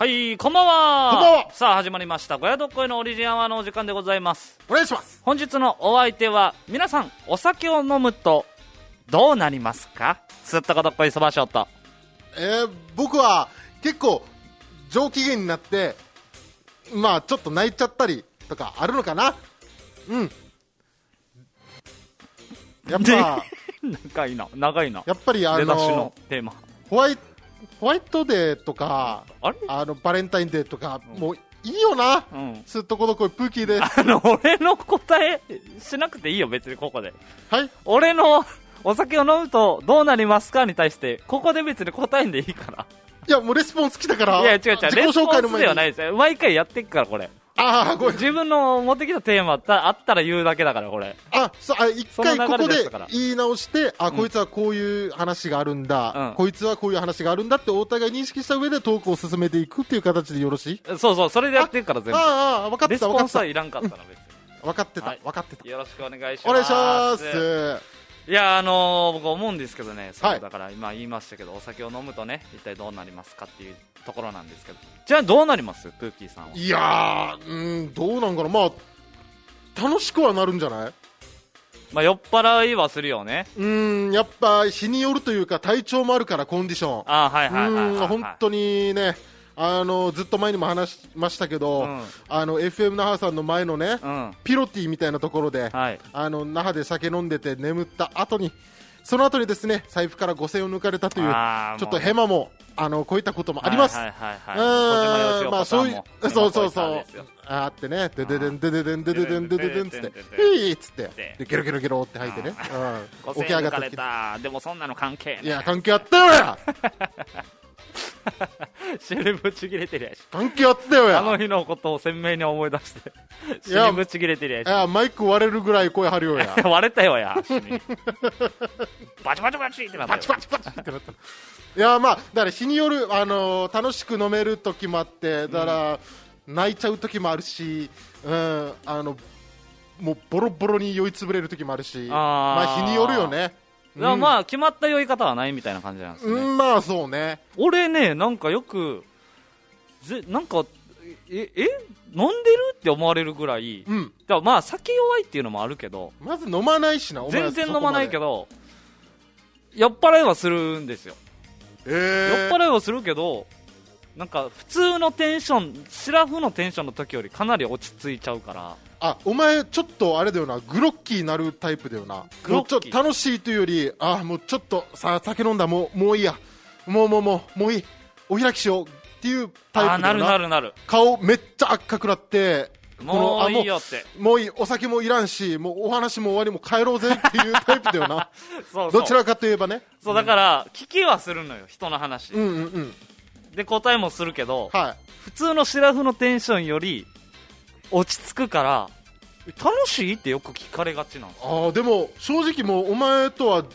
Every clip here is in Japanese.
はい、こんばんは。 こんばんは。 さあ始まりました小屋どっこいのオリジンアワーのお時間でございます。 お願いします。 本日のお相手は皆さん、お酒を飲むとどうなりますか？すっとこどっこいそばしょうと、 僕は結構上機嫌になってまあちょっと泣いちゃったりとかあるのかな。やっぱ長いな。 やっぱり出だしのテーマ、 ホワイトデーとかあれバレンタインデーとか、もういいよな。すっとこどっこいプーキーです。 俺の答えしなくていいよ別に。ここで俺のお酒を飲むとどうなりますかに対してここで別に答えんでいいから。 いやもうレスポンス来たから。 いや違う自己紹介の前にレスポンスではないですよ。毎回やってっからこれ。 ごめん。 自分の持ってきたテーマあったら言うだけだからこれ。 一回ここで言い直して、こいつはこういう話があるんだ、こいつはこういう話があるんだってお互い認識した上でトークを進めていくっていう形でよろしい？ そうそれでやってるから全部。 分かってた。 レスポンスはいらんかったな別に。 分かってた。 よろしくお願いします。 お願いします。 いや僕思うんですけどね、そうだから今言いましたけど、お酒を飲むとね一体どうなりますかっていうところなんですけど、じゃあどうなりますプーキーさんは？ いやどうなんかな。まあ楽しくはなるんじゃない？ 酔っ払いはするよね。 やっぱ日によるというか体調もあるから、コンディション。本当にね、ずっと前にも話しましたけど、FM 那覇さんの前のね、ピロティみたいなところで、那覇で酒飲んでて眠った後に、その後にですね、財布から5000円を抜かれたという、ちょっとヘマもこういったこともあります。まあそういう、そうあってね、でででんでででんでででんでででんつって、ヒーっつってでゲロゲロゲロって吐いてね、 起き上がってきた。でもそんなの関係ない。 いや関係あったよや。 シルブちぎれてるやし。 関係あったよや。 あの日のことを鮮明に思い出してシルブちぎれてるやし。 いやマイク割れるぐらい声張るよや。 割れたよや。バチバチバチってなったよ。 バチバチってなった。いやまあだから日による、楽しく飲める時もあって、だから、泣いちゃう時もあるし、もうボロボロに酔いつぶれる時もあるし、まあ日によるよね。 まあ決まった酔い方はないみたいな感じなんですね。 まあそうね。 俺ね、なんかよくなんか飲んでるって思われるぐらい、だからまあ酒弱いっていうのもあるけど、 まず飲まないしな。 全然飲まないけど酔っ払いはするんですよ。酔っ払いはするけど、なんか普通のテンション、シラフのテンションの時よりかなり落ち着いちゃうから。 お前ちょっとあれだよな、グロッキーになるタイプだよな。ちょっと楽しいというより、もうちょっとさ酒飲んだ、もういいや、もういい、お開きしようっていうタイプだよな。 なる。 顔めっちゃ赤くなって、 もういいよって、 もういい、お酒もいらんし、もうお話も終わり、もう帰ろうぜっていうタイプだよな。 そうどちらかといえばね。 そうだから聞きはするのよ、人の話。で答えもするけど、普通のシラフのテンションより落ち着くから楽しいってよく聞かれがちなんですよ。 でも正直もうお前とは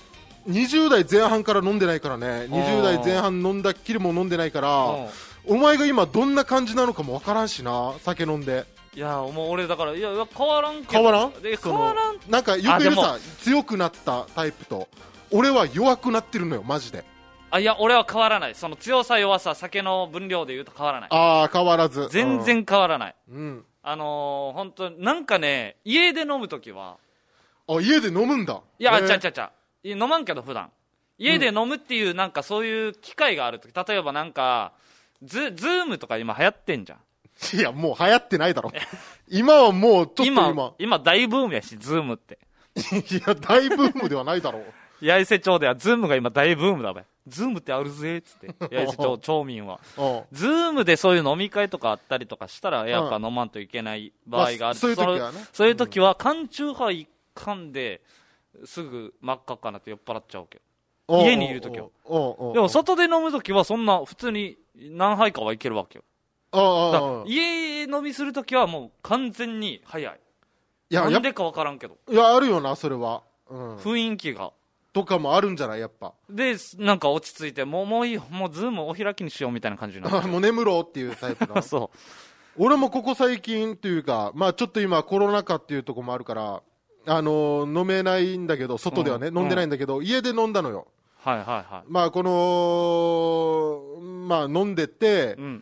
20代前半から飲んでないからね。20代前半飲んだっきりも飲んでないから、お前が今どんな感じなのかもわからんしな、酒飲んで。 いやもう俺だから、いや変わらんけど。 変わらんなんかよくいるさ、強くなったタイプと、俺は弱くなってるのよマジで。 いや俺は変わらない。その強さ弱さ、酒の分量で言うと変わらない。 変わらず全然変わらない。本当なんかね、家で飲むときは。 家で飲むんだ。 いや飲まんけど普段家で飲むっていう、なんかそういう機会があるとき、例えばなんかズームとか今流行ってんじゃん。 いやもう流行ってないだろ。今はもうちょっと今大ブームやし、ズームって。 いや大ブームではないだろう。 八重瀬町ではズームが今大ブームだべ。ズームってあるぜっつって、八重瀬町町民はズームでそういう飲み会とかあったりとかしたらやっぱ飲まんといけない場合がある。そういう時は缶チューハイ噛んですぐ真っ赤っかなって酔っ払っちゃうけど、家にいる時は。でも外で飲む時はそんな普通に何杯かはいけるわけよ。家飲みする時はもう完全に早い。なんでか分からんけど。 いやあるよなそれは。 雰囲気がとかもあるんじゃない、やっぱ。 でなんか落ち着いて、もういいよ、もうズームお開きにしようみたいな感じになってもう眠ろうっていうタイプだ。 そう俺もここ最近というか、まあちょっと今コロナ禍っていうところもあるから、飲めないんだけど、外ではね、飲んでないんだけど、家で飲んだのよ。まあこのまあ飲んでて、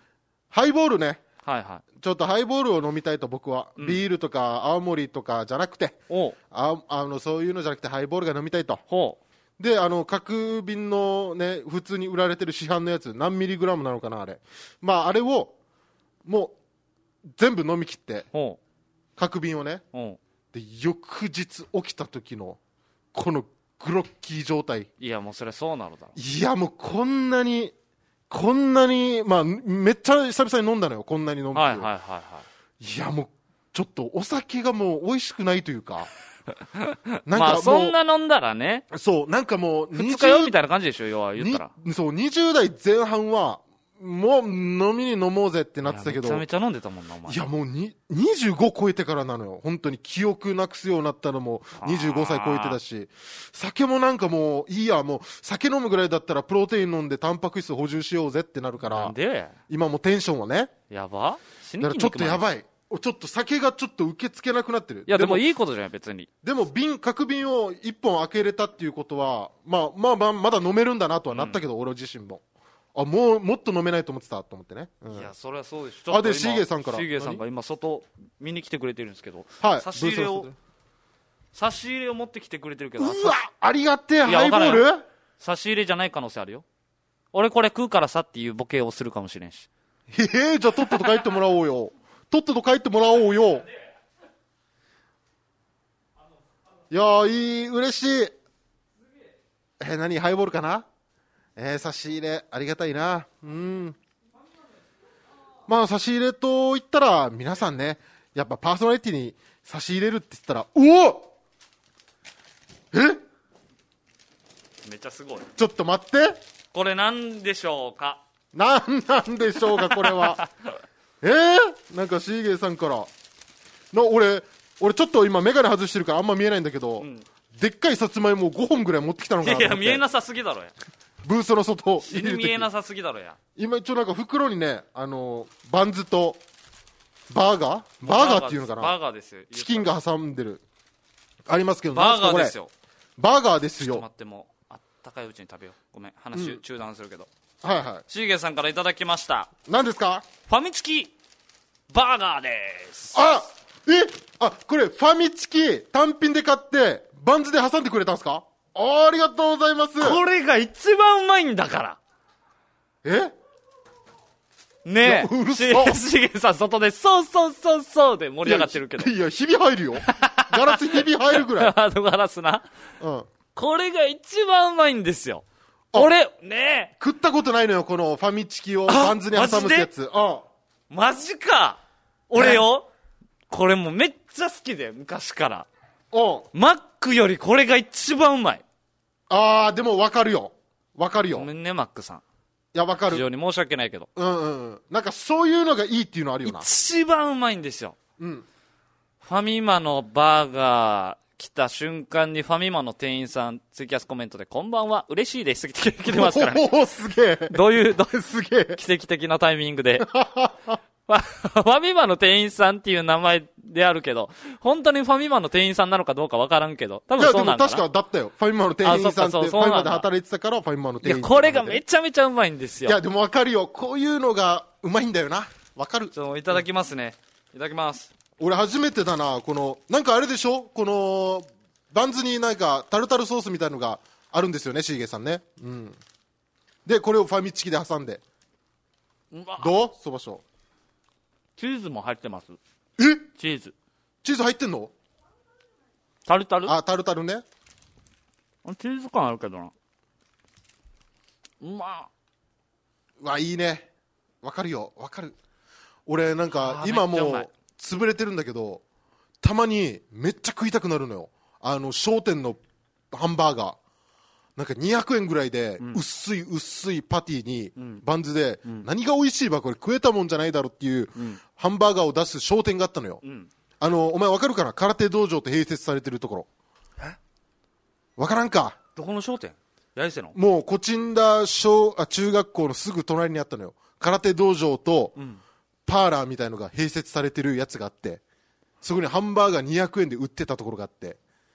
ハイボールね。 はいはい。 ちょっとハイボールを飲みたいと僕は、ビールとか青森とかじゃなくて、そういうのじゃなくてハイボールが飲みたいと。で、各瓶のね、普通に売られてる市販のやつ、何ミリグラムなのかな、あれ。まあ、あれを、もう、全部飲み切って、各瓶をね。で、翌日起きた時の、このグロッキー状態。 いや、もうそれそうなのだろ。 いや、もうこんなに、まあ、めっちゃ久々に飲んだのよ、こんなに飲むっていう。いや、もう、ちょっとお酒がもう美味しくないというか。 なんかまあ、そんな飲んだらね。 そう、なんかもう、 二日酔いみたいな感じでしょ、要は言ったら。 そう、20代前半は、もう飲みに飲もうぜってなってたけど。 めちゃめちゃ飲んでたもんな、お前。 いや、もう25超えてからなのよ。本当に記憶なくすようになったのも25歳超えてたし、酒もなんかもういいや、もう酒飲むぐらいだったらプロテイン飲んでタンパク質補充しようぜってなるから。 なんで今もうテンションはね。 やば？ だからちょっとやばい。ちょっと酒がちょっと受け付けなくなってる。 いや、でもいいことじゃない、別に。 でも各瓶を1本開けれたっていうことは、まだ飲めるんだなとはなったけど、俺自身も。もっと飲めないと思ってたと思ってね。 いや、それはそうでしょ。 で、シーゲーさんから。 シーゲーさんが今、外見に来てくれてるんですけど、 はい。 差し入れを持ってきてくれてるけど。 うわ、ありがてえ、ハイボール？ 差し入れじゃない可能性あるよ。俺これ食うからさっていうボケをするかもしれんし。 じゃあとっとと帰ってもらおうよ。いやー、嬉しい。何、ハイボールかな？差し入れ、ありがたいな。まあ、差し入れと言ったら、皆さんね、やっぱパーソナリティに差し入れるって言ったら、 めっちゃすごい。 ちょっと待って。 これなんでしょうか？ なんでしょうか、これは。なんかシーゲーさんから。俺ちょっと今メガネ外してるからあんま見えないんだけど、でっかいさつまいも5本ぐらい持ってきたのかな。 いや、見えなさすぎだろや。 ブースの外見えなさすぎだろや。 今一応なんか袋にね、バンズとバーガーっていうのかな。 バーガーですよ。 チキンが挟んでるありますけど、 バーガーですよ。 バーガーですよ。 ちょっと待って、もうあったかいうちに食べよう。ごめん、話中断するけど。 はいはい。 シーゲーさんからいただきました。 何ですか？ ファミチキバーガーです。 これファミチキ単品で買ってバンズで挟んでくれたんですか？ありがとうございます。 これが一番うまいんだから。ねえ、しげさん外でそうで盛り上がってるけど。 いや、ひび入るよ。ガラスひび入るぐらい。 ガラスな。これが一番うまいんですよ。俺、ねえ。食ったことないのよ、このファミチキをバンズに挟むってやつ。 マジか。俺よ。これもうめっちゃ好きで、昔から。マックよりこれが一番うまい。でも分かるよ。ごめんね、マックさん。 いや、分かる。 非常に申し訳ないけど。 なんかそういうのがいいっていうのあるよな。 一番うまいんですよ。ファミマのバーガー来た瞬間にファミマの店員さん、ツイキャスコメントで、こんばんは、嬉しいです来てますからね。 すげえ。 どういうすげえ奇跡的なタイミングで。ファミマの店員さんっていう名前であるけど、本当にファミマの店員さんなのかどうかわからんけど、多分そうなんだな。 いや、でも確かだったよ。ファミマの店員さんって、ファミマで働いてたから、ファミマの店員さん。 いや、これがめちゃめちゃうまいんですよ。 いや、でもわかるよ。こういうのがうまいんだよな。わかる。 いただきますね。いただきます。 俺初めてだな、なんかあれでしょ？この、バンズになんかタルタルソースみたいのがあるんですよね、シーゲーさんね。で、これをファミチキで挟んで。どう？そばしょ。 チーズも入ってます。チーズ入ってんの？ タルタル？ タルタルね。 チーズ感あるけどな。うわ、いいね。わかるよ、わかる。俺なんか今もう潰れてるんだけど、たまにめっちゃ食いたくなるのよ。商店のハンバーガー。なんか200円ぐらいで、薄いパティに、バンズで、何が美味しいばこれ食えたもんじゃないだろっていう、ハンバーガーを出す商店があったのよ。お前わかるかな？空手道場って併設されてるところ。わからんか？ どこの商店？八重瀬の？ もう、コチンダ中学校のすぐ隣にあったのよ。空手道場と、パーラーみたいのが併設されてるやつがあって、そこにハンバーガー200円で売ってたところがあって、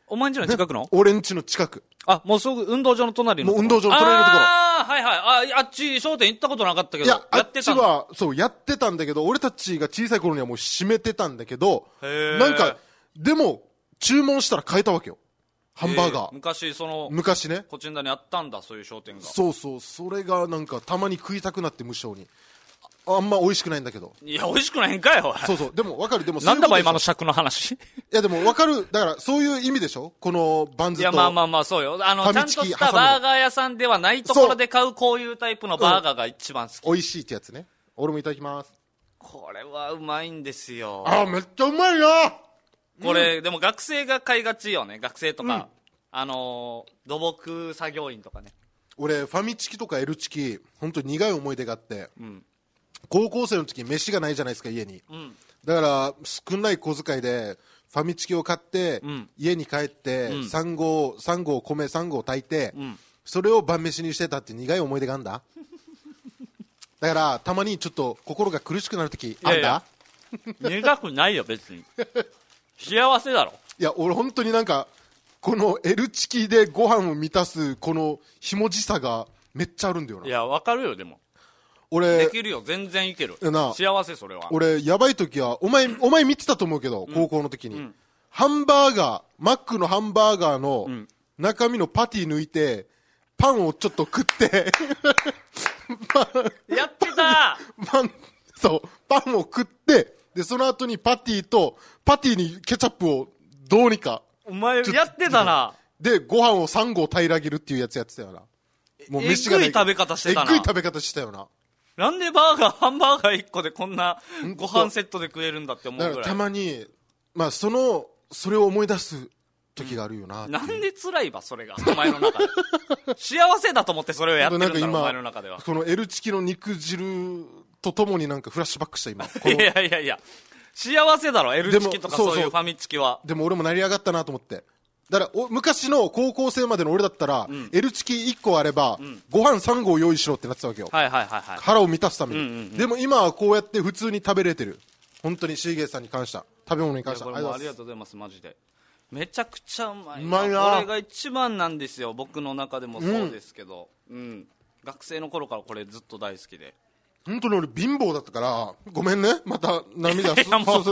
お前んちの近くの？ 俺んちの近く。 あ、もうすぐ運動場の隣の。 もう運動場の隣のところ。 ああ、はいはい。あっち商店行ったことなかったけど。 いや、あっちは、そう、やってたんだけど、俺たちが小さい頃にはもう閉めてたんだけど、なんか、でも、注文したら買えたわけよ。ハンバーガー。昔ね。 こちんだにあったんだ、そういう商店が。 そうそう、それがなんか、たまに食いたくなって無性に。あんま美味しくないんだけど。 いや、美味しくないんかよ。 そうそう。でも分かる。でもなんだば今の尺の話。いやでも分かる。だからそういう意味でしょ、このバンズと。 いや、まあそうよ。ちゃんとしたバーガー屋さんではないところで買うこういうタイプのバーガーが一番好き。 美味しいってやつね。俺もいただきます。 これはうまいんですよ。 あ、めっちゃうまいな。 これ、でも学生が買いがちよね。学生とか、土木作業員とかね。 俺、ファミチキとか L チキ、本当に苦い思い出があって、高校生の時飯がないじゃないですか、家に。だから、少ない小遣いで、ファミチキを買って、家に帰って、3合米3合炊いて、それを晩飯にしてたって苦い思い出があんだ。だから、たまにちょっと心が苦しくなる時あんだ。 苦くないよ、別に。幸せだろ。 いや、俺本当になんか、この L チキでご飯を満たす、このひもじさがめっちゃあるんだよな。 いや、わかるよ、でも。 俺できるよ、全然いける。幸せ、それは。 俺、やばい時は、お前見てたと思うけど、高校の時に。ハンバーガー、マックのハンバーガーの中身のパティ抜いて、パンをちょっと食って、 やってたそう、パンを食って、で、その後にパティにケチャップをどうにか。 お前やってたな。 で、ご飯を3合平らげるっていうやつやってたよな。 もう飯がない。えぐい食べ方してたな。 えぐい食べ方してたよな。 なんでハンバーガー1個でこんなご飯セットで食えるんだって思うぐらい。 だからたまに、まあそれを思い出す時があるよな。 なんで辛いわ、それが。お前の中で。幸せだと思ってそれをやってるんだろ、お前の中では。 この L チキの肉汁とともになんかフラッシュバックした今。 いや。幸せだろ、L チキとかそういうファミチキは。 でも俺も成り上がったなと思って。だから昔の高校生までの俺だったら、L チキ1個あれば、ご飯3合用意しろってなってたわけよ。腹を満たすために。でも今はこうやって普通に食べれてる。本当にシーゲーさんに関しては、食べ物に関しては。 ありがとうございます、マジで。めちゃくちゃうまい。 うまいな。 これが一番なんですよ、僕の中でもそうですけど。学生の頃からこれずっと大好きで。 本当に俺貧乏だったから、ごめんね、また涙する。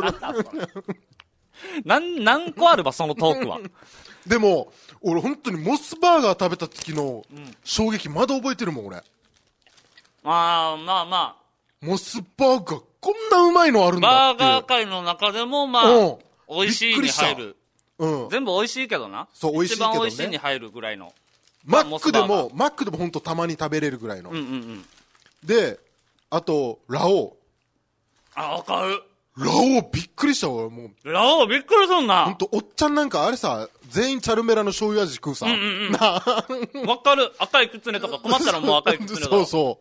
何個あるば、そのトークは。 でも、俺本当にモスバーガー食べた時の衝撃まだ覚えてるもん、俺。 まあ。 モスバーガー、こんなうまいのあるんだっていう。 バーガー界の中でも、美味しいに入る。全部美味しいけどな。 そう、美味しいけどね。 一番美味しいに入るぐらいの。 マックでも本当たまに食べれるぐらいの。で、あと、ラオウ。 わかる。 ラオウびっくりしたわ、もう。 ラオウびっくりすんな。 ほんと、おっちゃんなんかあれさ、全員チャルメラの醤油味食うさ。 わかる。赤いキツネとか困ったらもう赤いキツネだ。 そうそう。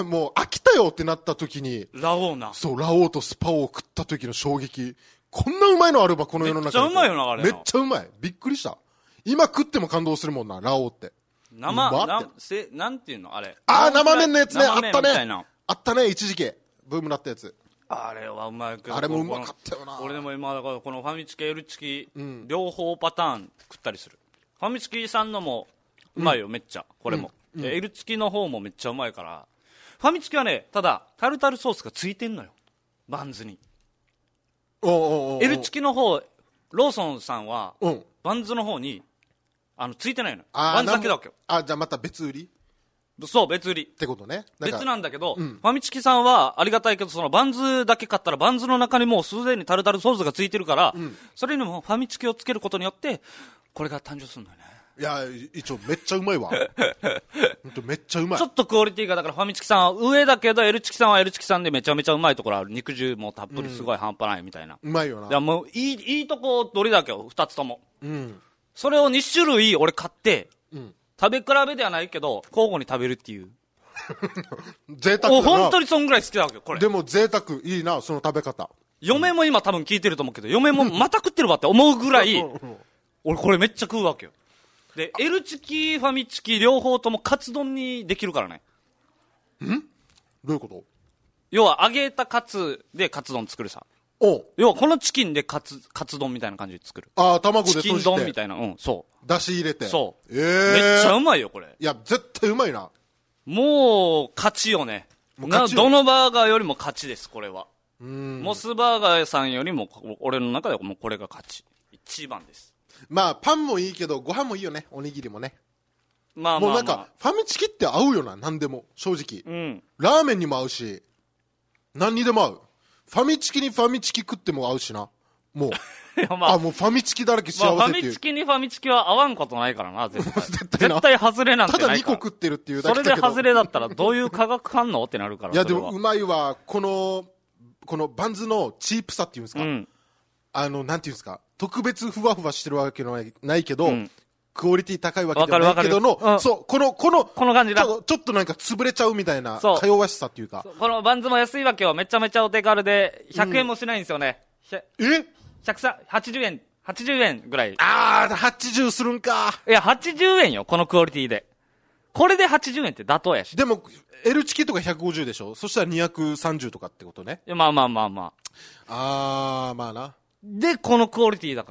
もう飽きたよってなった時に。 ラオウな。 そう、ラオウとスパオを食った時の衝撃。こんなうまいのあれば、この世の中に。 めっちゃうまいよな、あれ。 めっちゃうまい。びっくりした。今食っても感動するもんな、ラオウって。 なんていうのあれ。 生麺のやつね。あったね。あったね、一時期。ブームなったやつ。 あれはうまいけど。 あれもうまかったよな。 俺でも今、だからこのファミチキ、L チキ、両方パターン食ったりする。ファミチキさんのもうまいよ、めっちゃ。これも。L チキの方もめっちゃうまいから。ファミチキはね、ただ、タルタルソースがついてんのよ。バンズに。L チキの方、ローソンさんは、バンズの方に、ついてないのよ。バンズだけだわけよ。 じゃあまた別売り？ そう、別売り。 ってことね。 別なんだけど、ファミチキさんはありがたいけど、そのバンズだけ買ったら、バンズの中にもうすでにタルタルソースがついてるから、それにもファミチキをつけることによって、これが誕生するんだよね。 いや、一応めっちゃうまいわ。ほんとめっちゃうまい。 ちょっとクオリティが、だからファミチキさんは上だけど、L チキさんは L チキさんでめちゃめちゃうまいところある。肉汁もたっぷりすごい半端ないみたいな。 うまいよな。 いや、もういいとこ取りだけよ、二つとも。それを2種類俺買って、食べ比べではないけど、交互に食べるっていう。 贅沢だな。 本当にそんぐらい好きだわけよ、これ。 でも贅沢、いいな、その食べ方。 嫁も今多分聞いてると思うけど、嫁もまた食ってるわって思うぐらい、俺これめっちゃ食うわけよ。で、L チキ、ファミチキ、両方ともカツ丼にできるからね。 どういうこと？ 要は揚げたカツでカツ丼作るさ。 要はこのチキンでカツ丼みたいな感じで作る。 卵で閉じて。 チキン丼みたいな。そう。 出汁入れて。 そう。めっちゃうまいよ、これ。 いや、絶対うまいな。 もう、勝ちよね。どのバーガーよりも勝ちです、これは。モスバーガーさんよりも、俺の中ではもうこれが勝ち。一番です。 まあ、パンもいいけど、ご飯もいいよね。おにぎりもね。 まあもうなんか、ファミチキって合うよな、何でも。正直。ラーメンにも合うし、何にでも合う。ファミチキにファミチキ食っても合うしな。もう。もうファミチキだらけ幸せっていう。 ファミチキにファミチキは合わんことないからな、絶対。絶対外れなんてないから。 ただ2個食ってるっていうだけだけど。 それで外れだったらどういう化学反応ってなるから。 いや、でもうまいわ。このバンズのチープさっていうんですか。なんていうんですか。特別ふわふわしてるわけないけど、クオリティ高いわけじゃないけどの、そう、この感じだ。ちょっとなんか潰れちゃうみたいな、か弱しさっていうか。 このバンズも安いわけよ。めちゃめちゃお手軽で、100円もしないんですよね。80円。80円ぐらい。 80するんか。 いや、80円よ、このクオリティで。これで80円って妥当やし。 でも、L チキとか150でしょ？そしたら230とかってことね。 まあ。 まあな。 で、このクオリティだから、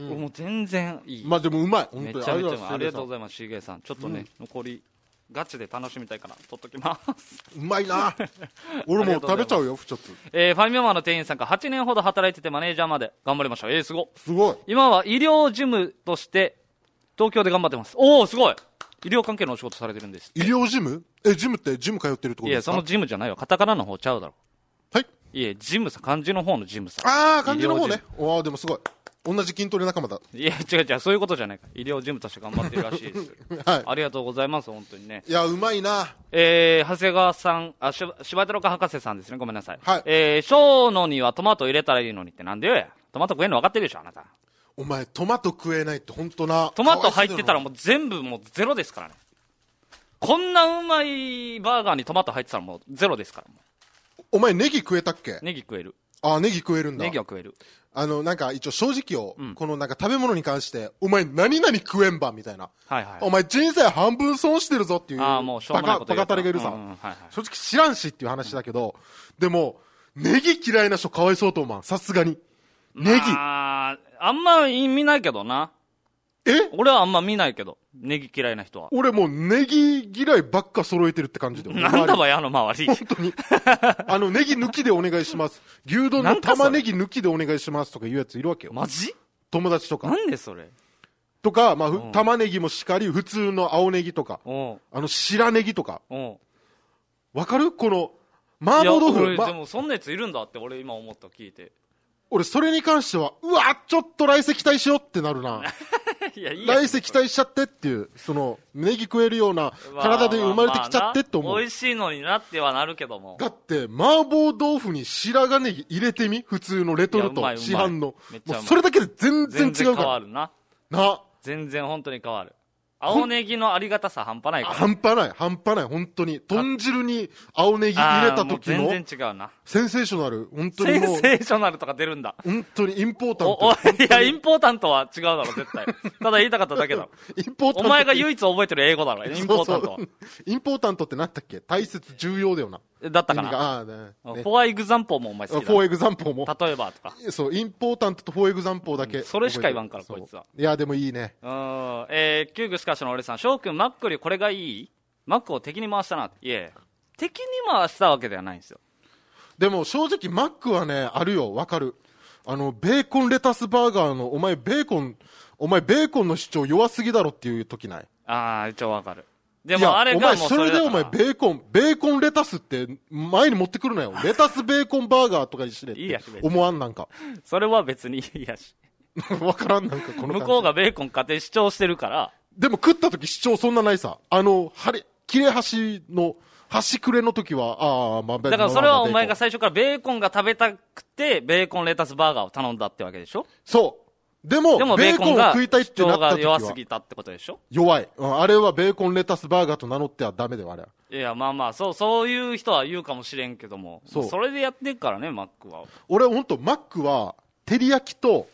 もう全然いい。 まあでもうまい。 めちゃめちゃうまい。ありがとうございます、しげさん。ちょっとね、残り、ガチで楽しみたいから取っときます。 うまいな。俺も食べちゃうよ、ちょっと。 ファミマの店員さんが8年ほど働いててマネージャーまで頑張りました。すごい。 今は医療事務として東京で頑張ってます。おー、すごい。医療関係のお仕事されてるんです。 医療事務？ジムってジム通ってるってことですか？ いや、そのジムじゃないよ。カタカナの方ちゃうだろ。 はい。 いや、ジムさ、漢字の方のジムさ。 漢字の方ね。でもすごい。同じ筋トレ仲間だ。 いや、違う、そういうことじゃないか。医療事務として頑張ってるらしいです。はい。ありがとうございます、本当にね。 いや、うまいな。 長谷川さん、柴田郎博士さんですね。ごめんなさい。 はい。 小野にはトマト入れたらいいのにってなんでよや。トマト食えんの分かってるでしょ、あなた。 お前、トマト食えないって本当な。 トマト入ってたらもう全部もうゼロですからね。こんなうまいバーガーにトマト入ってたらもうゼロですから。 お前、ネギ食えたっけ？ ネギ食える。 ネギ食えるんだ。 ネギは食える。 なんか一応正直よ、このなんか食べ物に関して、お前何々食えんばみたいな。 はいはい。 お前人生半分損してるぞっていう。 もうしょうもないこと言う。 バカタレがいるさ。正直知らんしっていう話だけど、でも、ネギ嫌いな人かわいそうと思う。さすがに。ネギ。 あんま見ないけどな。俺はあんま見ないけど。ネギ嫌いな人は。 俺もうネギ嫌いばっか揃えてるって感じで。 なんだわや、周り。 本当に。ネギ抜きでお願いします。牛丼の玉ねぎ抜きでお願いしますとか言うやついるわけよ。 マジ？ 友達とか。 なんでそれ？ とか、玉ねぎもしかり、普通の青ネギとか、白ネギとか。わかる？この、麻婆豆腐。 でもそんなやついるんだって俺今思った聞いて。 俺それに関しては、うわちょっと来世期待しようってなるな。来世期待しちゃってっていう、ネギ食えるような体で生まれてきちゃってって思う。 美味しいのになってはなるけども。 だって、麻婆豆腐に白髪ネギ入れてみ？普通のレトルト、市販の。もうそれだけで全然違うから。全然変わるな。全然本当に変わる。青ネギのありがたさ半端ないから。 半端ない、本当に。豚汁に青ネギ入れた時の。 全然違うな。 センセーショナル、本当にもう。 センセーショナルとか出るんだ。 本当にインポータント。 いや、インポータントは違うだろ、絶対。ただ言いたかっただけだろ。 インポータント。 お前が唯一覚えてる英語だろ、インポータントは。 インポータントって何だっけ？大切、重要だよな。 だったかな。フォアエグザンポーもお前好きだ。 フォアエグザンポーも。 例えばとか。 そう、インポータントとフォアエグザンポーだけ。 それしか言わんから、こいつは。 いや、でもいいね。 キューグしかしの俺さん、翔くん、マックよりこれがいい？マックを敵に回したな。いえ、敵に回したわけではないんですよ。 でも正直マックはね、あるよ、わかる。ベーコンレタスバーガーの、お前ベーコンの主張弱すぎだろっていう時ない？ 一応わかる。でもあれがもうそれでお前ベーコンレタスって前に持ってくるなよ。レタスベーコンバーガーとかにしれって思わんなんか。 それは別にいいやし。 わからんなんかこの感じ。 向こうがベーコン家庭主張してるから。 でも食った時主張そんなないさ。切れ端の、端くれの時は、 だからそれはお前が最初からベーコンが食べたくて、ベーコンレタスバーガーを頼んだってわけでしょ？ そう。でもベーコンを食いたいってなった時は。 主張が弱すぎたってことでしょ？ 弱い。あれはベーコンレタスバーガーと名乗ってはダメだよ、あれは。 いや、そういう人は言うかもしれんけども。それでやってるからね、マックは。 俺ほんと、マックは、照り焼きと、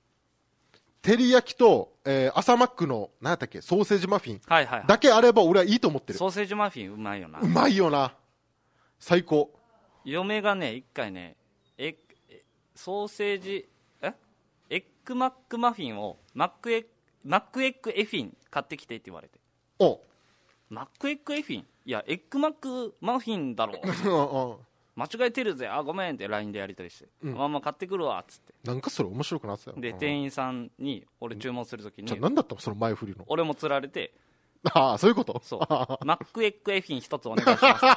朝マックの、何やったっけ、ソーセージマフィン。だけあれば俺はいいと思ってる。 ソーセージマフィンうまいよな。 うまいよな。最高。 嫁がね、一回ね、 ソーセージエッグマックマフィンをマックエッグエフィン買ってきてって言われて、 おマックエッグエフィン、いやエッグマックマフィンだろ間違えてるぜ、ごめんって LINE でやり取りして、まあまあ買ってくるわっつって、 なんかそれ面白くなってたよ。 で店員さんに俺注文するときに、 じゃあ何だったのその前振りの。 俺も釣られて、 ああそういうこと。 そうマックエッグエフィン一つお願いします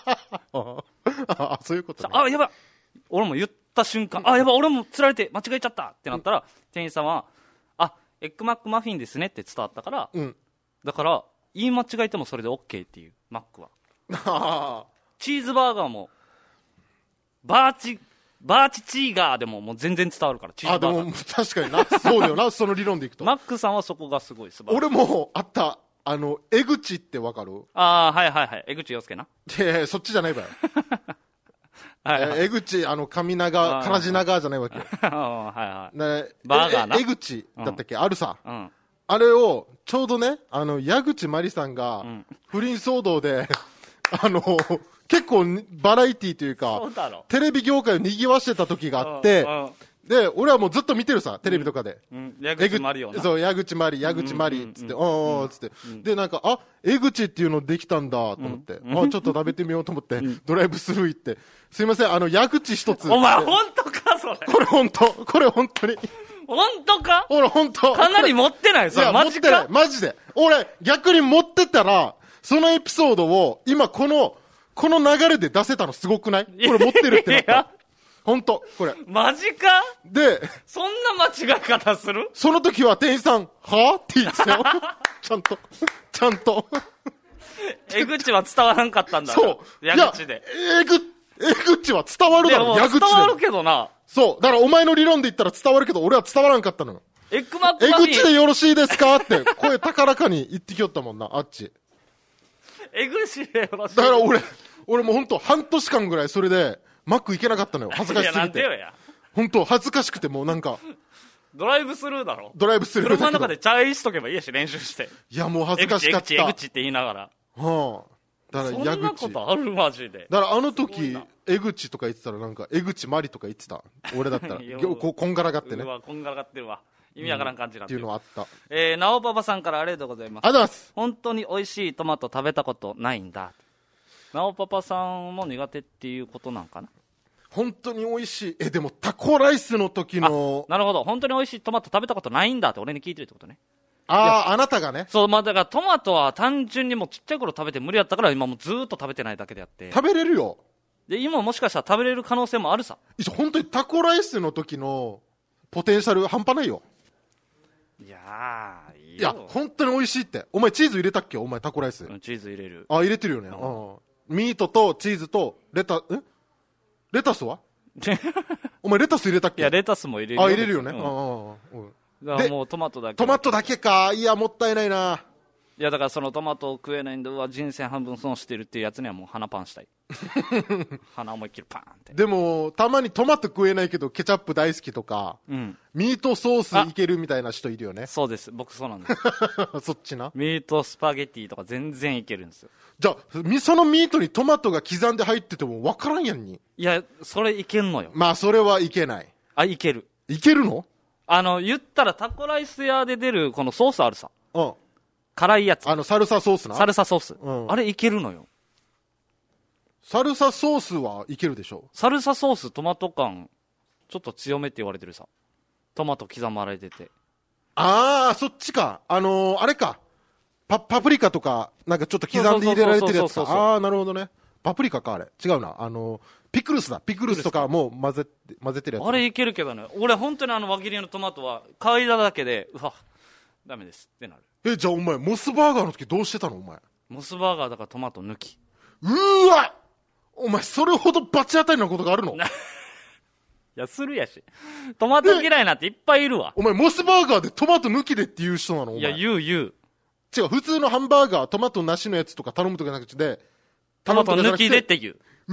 あそういうこと、ね、 やばい、俺も言った瞬間、やばい俺も釣られて間違えちゃったってなったら、店員さんはエッグマックマフィンですねって伝わったから、だから言い間違えてもそれで OK っていう。マックはチーズバーガーもバーチチーガーでももう全然伝わるから、チーズバーガー。 でも確かになそうだよなその理論でいくと。 マックさんはそこがすごい素晴らしい。 俺もあった江口ってわかる？ はい江口洋介な。 そっちじゃないわよ江口神長唐地長じゃないわけよバーガーな江口だったっけ、あるさ、あれをちょうどね矢口真理さんが不倫騒動で結構バラエティーというかテレビ業界を賑わしてた時があって、で俺はもうずっと見てるさテレビとかで、 矢口真理よな。 そう矢口真理っつってつって、でなんか江口っていうのできたんだと思って、ちょっと食べてみようと思って、ドライブスルー行って、すいません矢口一つ。 お前本当かそれ。 これ本当に本当か。 俺本当かなり持ってないそれ。マジか。 マジで俺逆に持ってたらそのエピソードを今この流れで出せたのすごくない？これ持ってるってなった本当これマジか。 でそんな間違い方する？ その時は店員さんはって言ってたよちゃんと江口は伝わらんかったんだ。 そう矢口で江口は伝わるだろ。矢口で伝わるけどな。 そうだからお前の理論で言ったら伝わるけど俺は伝わらんかったのよ。 エッグマックマフィン江口でよろしいですかって声高らかに言ってきよったもんなあっち。 江口でよろしい。 だから俺もう本当半年間ぐらいそれでマック行けなかったのよ。恥ずかしすぎて。 いやなんでよや。 本当恥ずかしくてもうなんかドライブスルーだろ。 ドライブスルーだけど車の中でチャイしとけばいいやし練習して。 いやもう恥ずかしかった。 江口って言いながら。 だから矢口。 そんなことあるマジで。 だから時江口とか言ってたらなんか江口まりとか言ってた。俺だったらこんがらがってね。 こんがらがってるわ。意味わからん感じになってる。 っていうのはあった。 なおパパさんからありがとうございます。 ありがとうございます。 本当に美味しいトマト食べたことないんだ。なおパパさんも苦手っていうことなんかな。 本当に美味しい。でもタコライスの時の。 なるほど。本当に美味しいトマト食べたことないんだって俺に聞いてるってことね。 あなたがね。 そう、だからトマトは単純にもうちっちゃい頃食べて無理だったから今もうずーっと食べてないだけであって。 食べれるよ。で今もしかしたら食べれる可能性もあるさ。 本当にタコライスの時のポテンシャル半端ないよ。 いや本当に美味しいって。お前チーズ入れたっけ？お前タコライス。 チーズ入れる。 入れてるよね。ミートとチーズとレタスはお前レタス入れたっけ？ いやレタスも入れる。 入れるよね。 だからもうトマトだけ。 トマトだけか。いやもったいないな。 いやだからそのトマトを食えないんで人生半分損してるっていうやつにはもう鼻パンしたい鼻思いっきりパーンって。 でもたまにトマト食えないけどケチャップ大好きとか、ミートソースいけるみたいな人いるよね。 そうです、僕そうなんですそっちな。 ミートスパゲティとか全然いけるんですよ。 じゃあそのミートにトマトが刻んで入ってても分からんやんに。 いやそれいけんのよ。 まあそれはいけない。 いける。 いけるの？ 言ったらタコライス屋で出るこのソースあるさ。辛いやつ。 サルサソースな。 サルサソース。あれいけるのよ。 サルサソースはいけるでしょ。 サルサソーストマト感ちょっと強めって言われてるさ。トマト刻まれてて。 そっちか。あれか。パプリカとかなんかちょっと刻んで入れられてるやつか。なるほどね。パプリカかあれ。違うな。ピクルスだ。ピクルスとかも混ぜてるやつ。 あれいけるけどね。俺本当に輪切りのトマトは嗅いだだけでダメですってなる。 じゃあお前モスバーガーの時どうしてたのお前。 モスバーガーだからトマト抜き。 わお前それほどバチ当たりなことがあるの？いやするやし。トマト嫌いなんていっぱいいるわ。 お前モスバーガーでトマト抜きでって言う人なの？お前。 いや言う。違う、 普通のハンバーガートマトなしのやつとか頼むとかじゃなくてトマト抜きでって言う。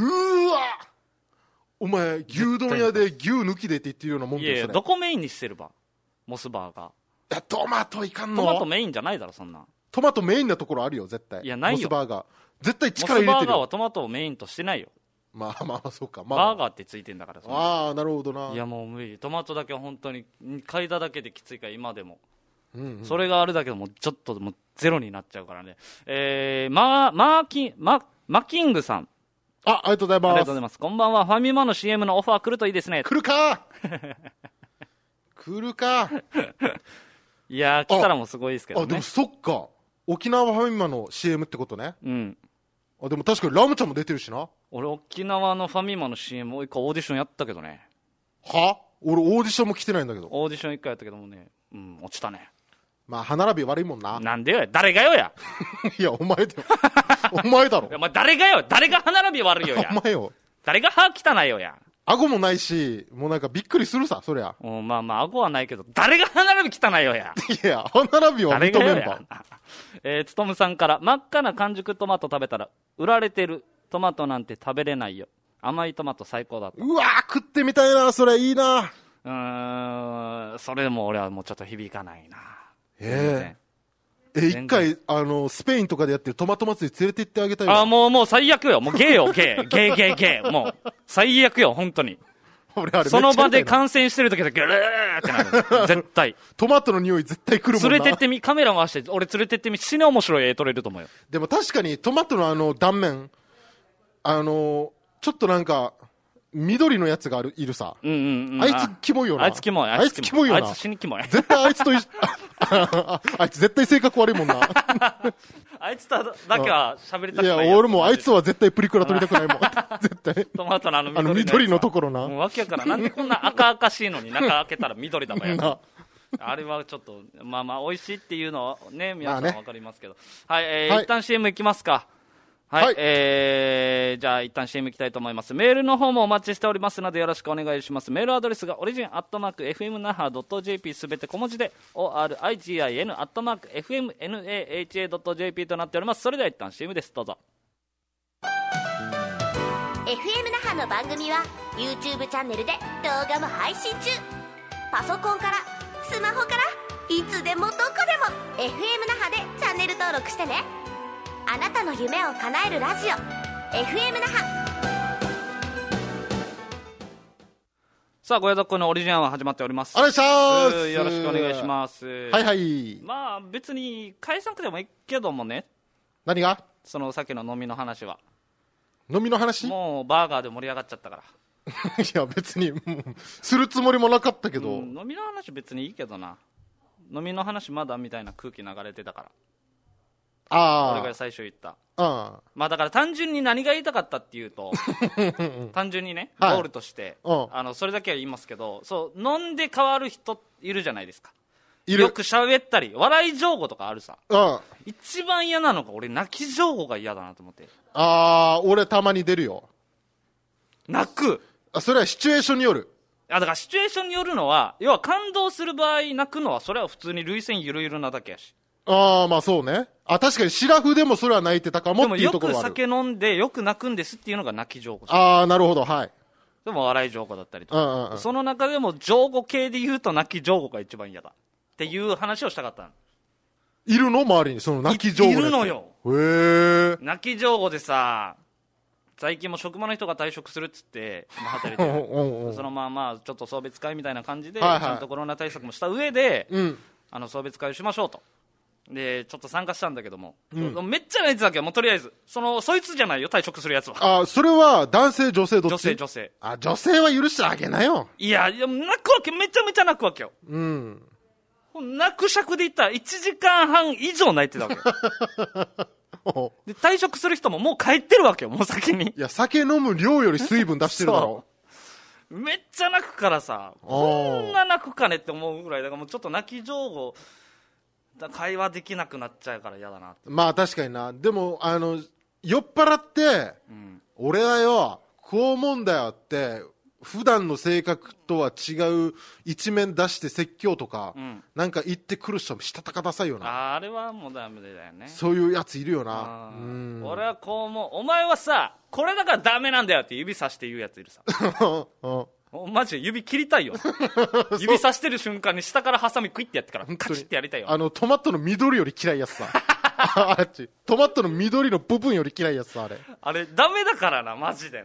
お前牛丼屋で牛抜きでって言ってるようなもんですね。 いやどこメインにしてるばモスバーガー。 いやトマトいかんの？ トマトメインじゃないだろそんな。 トマトメインなところあるよ絶対。 いやないよ。 モスバーガー絶対力入れてるよ。 モスバーガーはトマトをメインとしてないよ。 まあそうか、 バーガーってついてんだからああなるほどな。 いやもう無理、トマトだけは本当に嗅いだだけできついから今でも、それがあるだけでもちょっともうゼロになっちゃうからね。マキングさん、 ありがとうございます。 ありがとうございます。こんばんは。ファミマの CM のオファー来るといいですね。 来るか来るかいやー来たらもうすごいですけどね。 でもそっか、沖縄ファミマの CM ってことね。でも確かにラムちゃんも出てるしな。 俺沖縄のファミマの CM を一回オーディションやったけどね。 俺オーディションも来てないんだけど。 オーディション一回やったけどもね、落ちたね。 まあ歯並び悪いもんな。 なんでよ、誰がよやいやお前だよお前だろ。いや、 誰がよ、誰が歯並び悪いよやお前よ。 誰が歯汚いよや。 顎もないし、もうなんかびっくりするさ、そりゃ。 まあ顎はないけど、誰が歯並び汚いよや。 いや、歯並びは認めんば。 つとむさんから、真っ赤な完熟トマト食べたら売られてるトマトなんて食べれないよ、甘いトマト最高だと。 うわー、食ってみたいな、それいいな。 それでも俺はもうちょっと響かないな。 一回スペインとかでやってるトマト祭り連れて行ってあげたいわ。 もう最悪よ、もうゲーよゲーもう最悪よ本当に。 俺あれその場で感染してる時だけギュルーってなる絶対トマトの匂い絶対来るもんな。 連れてってみ、カメラ回して俺連れてってみ、死ね面白い絵撮れると思うよ。 でも確かにトマトの断面ちょっとなんか緑のやつがいるさ。あいつキモいよな。 あいつキモいよな。あいつ死にキモい。 絶対あいつとあいつ絶対性格悪いもんな。 あいつとだけは喋りたくない。 いや俺もあいつは絶対プリクラ撮りたくないもん。絶対トマトの緑のところな。 もうわけやから、なんでこんな赤々しいのに中開けたら緑だもんや。あれはちょっとまあ美味しいっていうのはね皆さん分かりますけど、一旦 CM いきますか。じゃあ一旦 CM いきたいと思います。メールの方もお待ちしておりますのでよろしくお願いします。メールアドレスがオリジン@fmnaha.jp すべて小文字で origin@fmnaha.jp となっております。それでは一旦 CM です。どうぞ。 FM 那覇の番組は YouTube チャンネルで動画も配信中。パソコンからスマホからいつでもどこでも FM 那覇でチャンネル登録してね。あなたの夢を叶えるラジオ FM 那覇。 さあごやざっこのオリジナルは始まっております。 お願いします。 よろしくお願いします。 はいはい。 まあ別に返さなくてもいいけどもね。 何が？ そのさっきの飲みの話は。 飲みの話？ もうバーガーで盛り上がっちゃったからいや別にもうするつもりもなかったけど、 飲みの話別にいいけどな。飲みの話まだみたいな空気流れてたから。俺が最初言った。まあだから単純に何が言いたかったっていうと単純にね、ゴールとしてそれだけは言いますけど、そう飲んで変わる人いるじゃないですか。よく喋ったり笑い上戸とかあるさ。一番嫌なのが俺泣き上戸が嫌だなと思って。 俺たまに出るよ。 泣く。 それはシチュエーションによる。 だからシチュエーションによるのは、要は感動する場合泣くのはそれは普通に涙腺ゆるゆるなだけやし。 まあそうね。確かにシラフでもそれは泣いてたかもっていうところはある。 でもよく酒飲んでよく泣くんですっていうのが泣き上戸。 なるほど、はい。 でも笑い上戸だったりとか、その中でも上戸系で言うと泣き上戸が一番嫌だっていう話をしたかったの。 いるの周りにその泣き上戸。 いるのよ。泣き上戸でさ、最近も職場の人が退職するっつって働いてるそのまあちょっと送別会みたいな感じで、ちゃんとコロナ対策もした上で、送別会をしましょうと。でちょっと参加したんだけども、めっちゃ泣いてたわけよ。もうとりあえずそいつじゃないよ、退職するやつは。それは男性女性どっち？ 女性。 女性は許してあげなよ。 いや泣くわけ、めちゃめちゃ泣くわけよ。泣く尺で言ったら1時間半以上泣いてたわけよで退職する人ももう帰ってるわけよ、もう先に。 いや酒飲む量より水分出してるだろめっちゃ泣くからさ、こんな泣くかねって思うぐらいだから、もうちょっと泣き上戸会話できなくなっちゃうから嫌だなって。 まあ確かにな。でも酔っ払って、俺はよこう思うんだよって普段の性格とは違う一面出して説教とか、なんか言ってくる人もしたたかださいよな。 あれはもうダメだよね。 そういうやついるよな。 俺はこう思う。お前はさこれだからダメなんだよって指さして言うやついるさマジで指切りたいよ指さしてる瞬間に下からハサミクイってやってからカチってやりたいよ。 トマトの緑より嫌いやつさトマトの緑の部分より嫌いやつさ。あれダメだからなマジでな。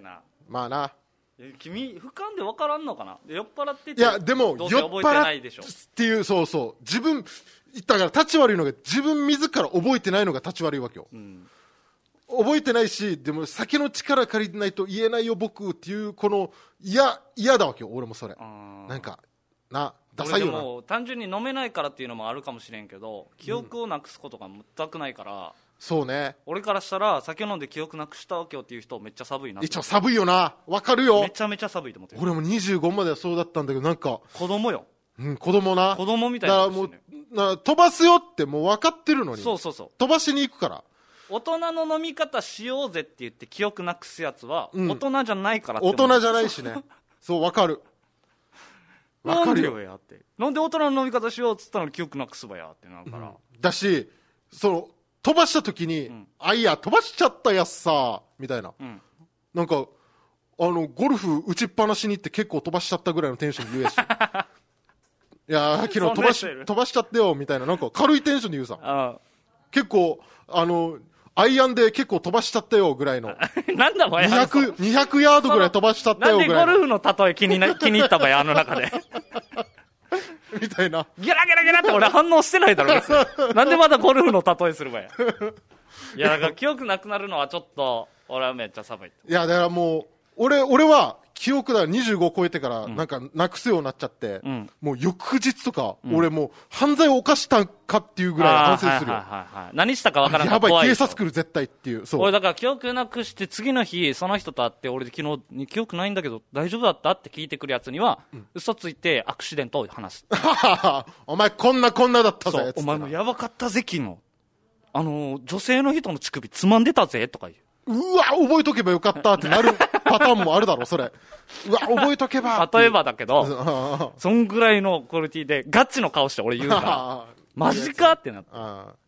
まあな。 君俯瞰で分からんのかな。酔っ払ってて、 いやでもどうせ覚えてないでしょっていう、そうそう、自分だから立ち悪いのが、自分自ら覚えてないのが立ち悪いわけよ、覚えてないし、でも酒の力借りないと言えないよ僕っていう、この嫌だわけよ俺もそれ。なんかな、ダサいよな。 でも単純に飲めないからっていうのもあるかもしれんけど、記憶をなくすことが全くないから、 そうね。 俺からしたら酒飲んで記憶なくしたわけよっていう人めっちゃ寒いな。 一応寒いよな、わかるよ。 めちゃめちゃ寒いと思ってる。 俺も25まではそうだったんだけど、なんか子供よ。 子供な。 子供みたいな、ね。 だからもう飛ばすよってもう分かってるのに。 そうそうそう。 飛ばしに行くから。 大人の飲み方しようぜって言って記憶なくすやつは、大人じゃないからって大人じゃないしね。そう分かる。 なんでよやって。なんで大人の飲み方しようっつったのに記憶なくすばやってなるから。 だし、飛ばした時に、あ、いや飛ばしちゃったやつさみたいな、なんかゴルフ打ちっぱなしに行って結構飛ばしちゃったぐらいのテンションで言うやしいや昨日飛ばしちゃってよみたいな、なんか軽いテンションで言うさ。結構アイアンで結構飛ばしちゃったよぐらいのなんだお前 200ヤードぐらい飛ばしちゃったよぐらいの。 なんでゴルフの例え気に入ったばや、中でみたいな。 ギャラギャラギャラって俺反応してないだろ別に。なんでまだゴルフの例えするばや。いやだから記憶なくなるのはちょっと俺はめっちゃ寒い。 いやだからもう俺は記憶だ25超えてからなんかなくすようになっちゃって、もう翌日とか、俺もう犯罪を犯したんかっていうぐらい反省するよ。 何したかわからんから怖い。やばい、警察来る絶対っていう。そう。 俺だから記憶なくして次の日その人と会って、俺昨日記憶ないんだけど大丈夫だったって聞いてくるやつには、嘘ついてアクシデントを話す。 お前こんなだったぜ。 お前もやばかったぜ昨日。女性の人の乳首つまんでたぜとか言う。 うわ覚えとけばよかったってなるパターンもあるだろそれ。うわ覚えとけば。 例えばだけどそんぐらいのクオリティでガチの顔して俺言うからマジかってなって、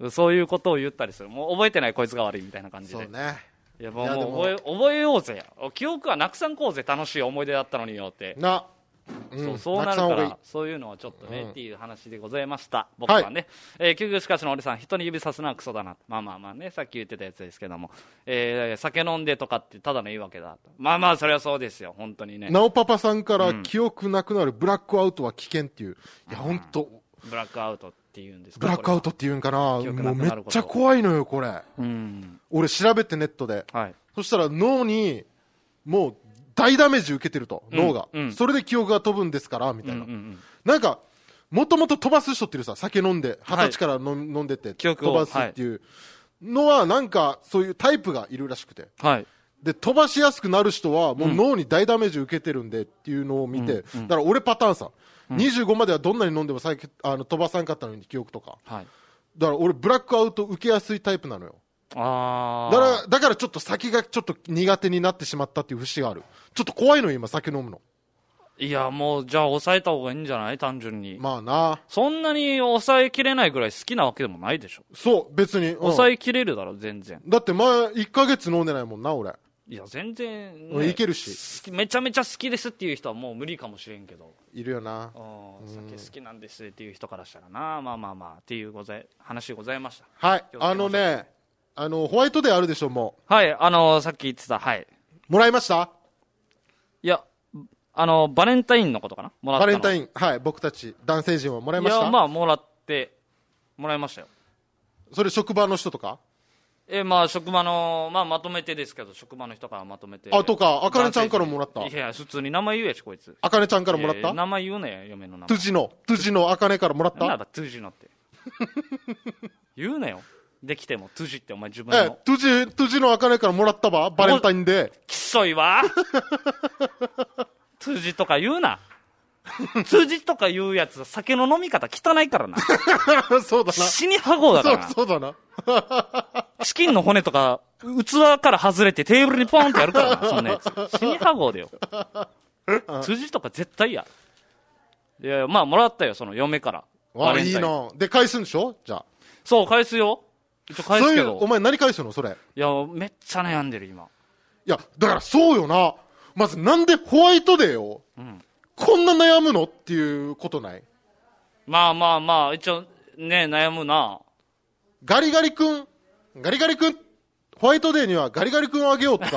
そういうことを言ったりする。もう覚えてないこいつが悪いみたいな感じで。 そうね。 いやもう覚えようぜ、記憶はなくさんこうぜ、楽しい思い出だったのによってな。 そうなるから、そういうのはちょっとね、っていう話でございました。僕はね、救急しかしのおじさん、人に指さすのはクソだな。まあね、さっき言ってたやつですけども、酒飲んでとかってただの言い訳だ。まあそれはそうですよ、本当にね。 なおパパさんから記憶なくなるブラックアウトは危険っていう。いや本当。 ブラックアウトって言うんですか。 ブラックアウトって言うんかな。もうめっちゃ怖いのよこれ。俺調べてネットで。そしたら脳にもう大ダメージ受けてると、脳が、それで記憶が飛ぶんですからみたいな、なんかもともと飛ばす人っていうさ、酒飲んで20歳から飲んでて飛ばすっていうのはなんかそういうタイプがいるらしくて、で飛ばしやすくなる人はもう脳に大ダメージ受けてるんでっていうのを見て、だから俺パターンさ、25まではどんなに飲んでも飛ばさんかったのに記憶とか、だから俺ブラックアウト受けやすいタイプなのよ。だからちょっと先がちょっと苦手になってしまったっていう節がある。ちょっと怖いのよ今酒飲むの。 いやもうじゃあ抑えた方がいいんじゃない、単純に。 まあな、 そんなに抑えきれないぐらい好きなわけでもないでしょ。 そう別に、 抑えきれるだろ全然。 だって前1ヶ月飲んでないもんな俺。 いや全然、 ね、いけるし、 めちゃめちゃ好きですっていう人はもう無理かもしれんけどいるよな。 酒好きなんですっていう人からしたらな、まあっていう話でございました。 はいね、ホワイトデーあるでしょもう。はいさっき言ってた、はい、 もらいました。 いやバレンタインのことかな、もらったの。 バレンタイン、はい、僕たち男性陣はもらいました。 いやまあもらいましたよ。 それ職場の人とか。 まあ職場の、まとめてですけど、職場の人からまとめて。 とかあかねちゃんからもらった。 いや普通に名前言うやしこいつ。 あかねちゃんからもらった。 名前言うね、嫁の名前。 トゥジのあかねからもらった。 なんだトゥジのって言うなよ。できてもトゥジってお前自分のトゥジのあかねからもらったばバレンタインで。 きっそいわトゥジとか言うな。トゥジとか言うやつ酒の飲み方汚いからなそうだな、 死にはごうだからな。 そうだなチキンの骨とか器から外れてテーブルにポンってやるからなそんなやつ。死にはごうだよトゥジとか絶対や。いやまあもらったよ、その嫁から。 いいな。で返すんでしょ。じゃあそう返すよ、一応返すけど。 お前何返すのそれ。 いやめっちゃ悩んでる今。 いやだからそうよな。まずなんでホワイトデーよ、こんな悩むのっていうことない。 まあ一応ね悩むな。 ガリガリ君ホワイトデーにはガリガリ君をあげようとか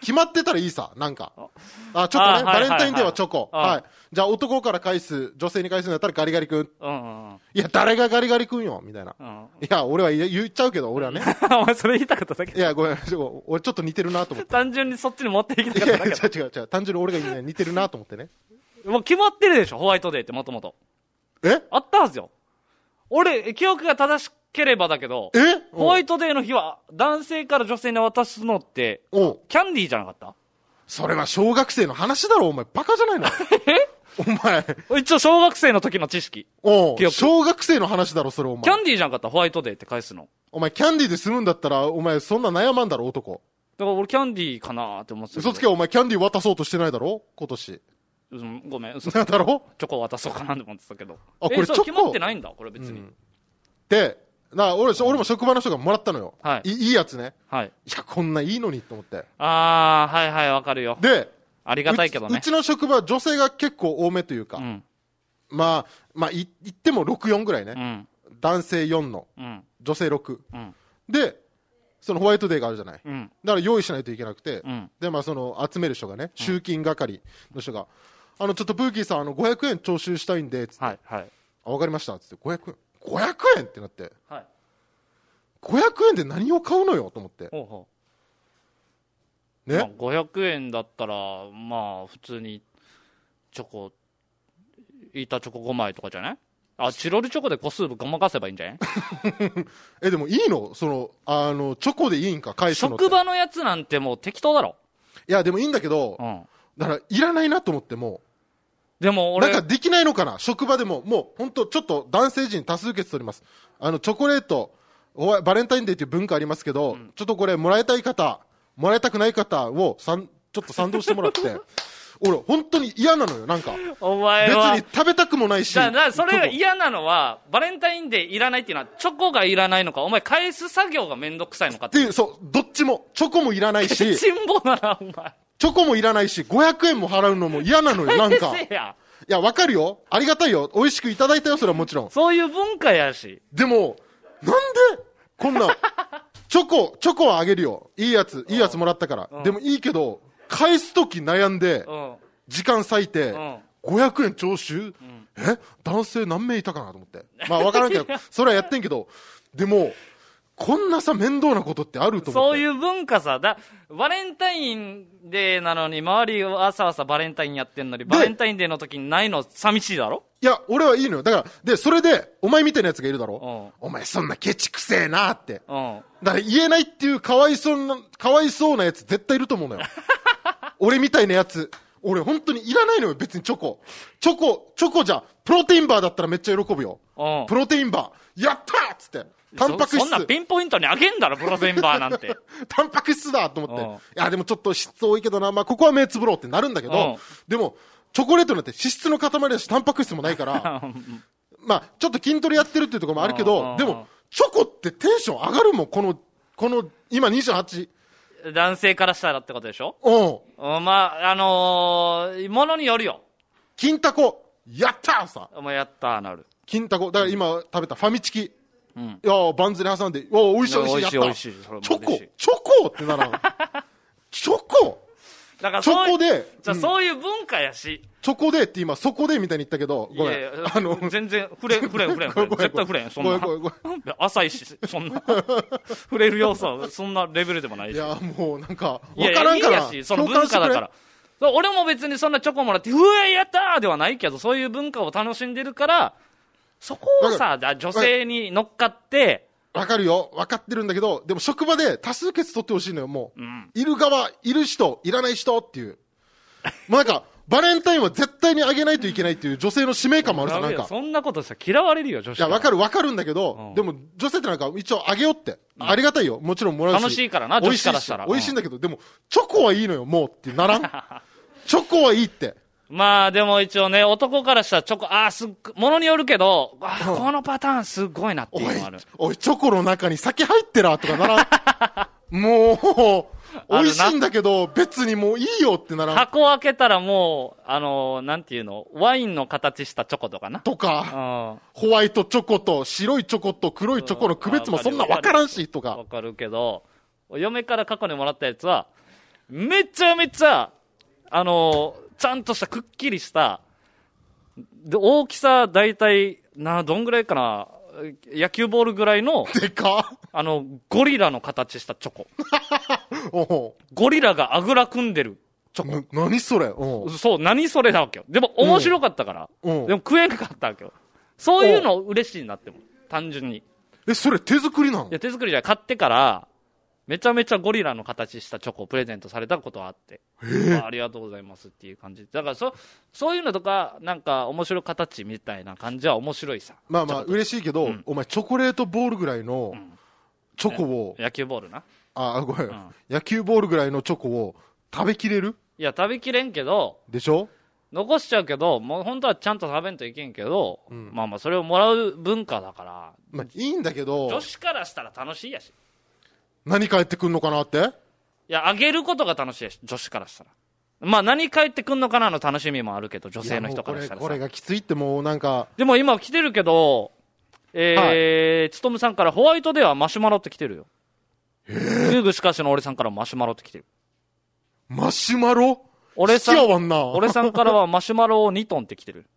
決まってたらいいさ、なんか。あ、チョコね。バレンタインデーはチョコ。はい。じゃあ男から返す、女性に返すんだったらガリガリ君。いや、誰がガリガリ君よみたいな。いや、俺は言っちゃうけど、俺はね。 お前それ言いたかっただけ。 いや、ごめん、俺ちょっと似てるなと思って。 単純にそっちに持っていきたかっただけ。 違う。単純に俺が似てるなと思ってね。 もう決まってるでしょ、ホワイトデーってもともと。あったはずよ。俺、記憶が正しければだけど、ホワイトデーの日は男性から女性に渡すのって、キャンディーじゃなかった？ それは小学生の話だろ、お前。バカじゃないの？お前。 一応小学生の時の知識。 小学生の話だろ、それお前。 キャンディーじゃなかった、ホワイトデーって返すの。 お前、キャンディーで済むんだったら、お前、そんな悩まんだろ、男。 だから俺キャンディーかなーって思ってた。 嘘つけ、お前、キャンディー渡そうとしてないだろ今年。 ごめん。 だろチョコ渡そうかなって思ってたけど。 あ、これチョコ決まってないんだ、これ別に。 で、俺も職場の人がもらったのよ。いいやつね。いや、こんないいのにと思って。 はい、わかるよ。 で、 ありがたいけどね。 うちの職場、女性が結構多めというか、まあ、言っても6、4ぐらいね。男性4の、女性6。で、そのホワイトデーがあるじゃない。だから用意しないといけなくて、で、まあ、その集める人がね、集金係の人が、ちょっとプーキーさん、500円徴収したいんで、つって。わかりました、つって、500円ってなって。500円で何を買うのよと思って。 ね、まあ、500円だったら、まあ、普通に、チョコ、板チョコ5枚とかじゃない？チロルチョコで個数ごまかせばいいんじゃないでもいいの？チョコでいいんか返すのって。 職場のやつなんてもう適当だろ。 いや、でもいいんだけど、だから、いらないなと思っても、 でも俺、 なんかできないのかな職場でも、もう、ほんと、ちょっと男性陣多数決取ります。チョコレート、バレンタインデーっていう文化ありますけど、ちょっとこれ、もらいたい方、もらいたくない方をちょっと賛同してもらって、俺、本当に嫌なのよ、なんか。 お前は。 別に食べたくもないし。 それが嫌なのは、バレンタインデーいらないっていうのは、チョコがいらないのか、お前返す作業がめんどくさいのかっていう。 そう、どっちも。チョコもいらないし。 辛抱だな、お前。 チョコもいらないし、500円も払うのも嫌なのよ、なんか。いや、わかるよ。ありがたいよ。美味しくいただいたよ、それはもちろん。 そういう文化やし。 でも、なんで、こんな、チョコはあげるよ。いいやつもらったから。でもいいけど、返すとき悩んで、時間割いて、500円徴収、男性何名いたかなと思って。まあわからんけど、それはやってんけど、でも、こんなさ、面倒なことってあると思って。 そういう文化さ、バレンタインデーなのに、周りは朝バレンタインやってんのに、バレンタインデーの時にないの寂しいだろ？ いや、俺はいいのよ。だから、で、それで、お前みたいなやつがいるだろ？お前そんなケチくせえなって。だから言えないっていうかわいそうなやつ絶対いると思うのよ。俺みたいなやつ。俺本当にいらないのよ、別にチョコじゃ、プロテインバーだったらめっちゃ喜ぶよ。プロテインバー、やったーっつって。タンパク質。 そんなピンポイントにあげんだろ、プロテインバーなんて。 タンパク質だと思って。いや、でもちょっと質多いけどな、まあここは目つぶろうってなるんだけど、でも、チョコレートなんて脂質の塊だし、タンパク質もないから、まあちょっと筋トレやってるっていうところもあるけど、でも、チョコってテンション上がるもん、この、今28。 男性からしたらってことでしょ？まあ、ものによるよ。 金タコ、やったーさ。 お前やったーなる。 金タコ、だから今食べたファミチキ。いやバンズに挟んで、お美味しい、やった。 美味しい。 チョコってならん。チョコだからチョコで。 じゃあそういう文化やし。 チョコでって今、そこでみたいに言ったけど、ごめん。全然、触れん。絶対触れん。そんな。浅いし、そんな。触れる要素は、そんなレベルでもないし。 いや、もうなんか、わからんから。いやし、その文化だから。俺も別にそんなチョコもらって、うわ、やったーではないけど、そういう文化を楽しんでるから、そこをさ、女性に乗っかって、 わかるよ。わかってるんだけど、でも職場で多数決取ってほしいのよ、もう。いる側、いる人、いらない人っていう。もうなんか、バレンタインは絶対にあげないといけないっていう女性の使命感もあるさ、なんか。 そんなことしたら嫌われるよ、女子。 いや、わかるんだけど、でも女性ってなんか一応あげようって。ありがたいよ。もちろんもらうし。 楽しいからな、女子からしたら。 美味しいんだけど、でも、チョコはいいのよ、もうってならん。チョコはいいって。 まあでも一応ね、男からしたらチョコ、ものによるけど、このパターンすごいなっていうのがある。 おい、チョコの中に酒入ってらとかならん。もう、美味しいんだけど、別にもういいよってならん。 箱開けたらもう、なんていうの、ワインの形したチョコとかな。 とか、ホワイトチョコと白いチョコと黒いチョコの区別もそんなわからんし、とか。 わかるけど、嫁から過去にもらったやつは、 めちゃめちゃ、ちゃんとしたくっきりした、で、大きさだいたい、どんぐらいかな、野球ボールぐらいの、 でかゴリラの形したチョコ。ゴリラがあぐら組んでるチョコ。 何それそう、何それなわけよ。でも面白かったから。でも食えなかったわけよ。そういうの嬉しいなっても。単純に。 それ手作りなの？ いや、手作りじゃ買ってから、めちゃめちゃゴリラの形したチョコをプレゼントされたことがあって。ありがとうございますっていう感じ。だからそういうのとか、なんか面白い形みたいな感じは面白いさ。 まあまあ嬉しいけど、お前チョコレートボールぐらいのチョコを。 野球ボールな。 ごめん、野球ボールぐらいのチョコを食べきれる？ いや、食べきれんけど。 でしょ？ 残しちゃうけど、もう本当はちゃんと食べんといけんけど、まあまあそれをもらう文化だから。 まあいいんだけど。 女子からしたら楽しいやし。 何返ってくんのかなって？ いや、あげることが楽しいやし、女子からしたら。まあ何返ってくんのかなの楽しみもあるけど、女性の人からしたらさ。 これがきついってもうなんか。 でも今来てるけど、つとむさんからホワイトではマシュマロって来てるよ。遊具しかしの俺さんからマシュマロって来てる。 マシュマロ？ 俺さんからはマシュマロを2トンって来てる。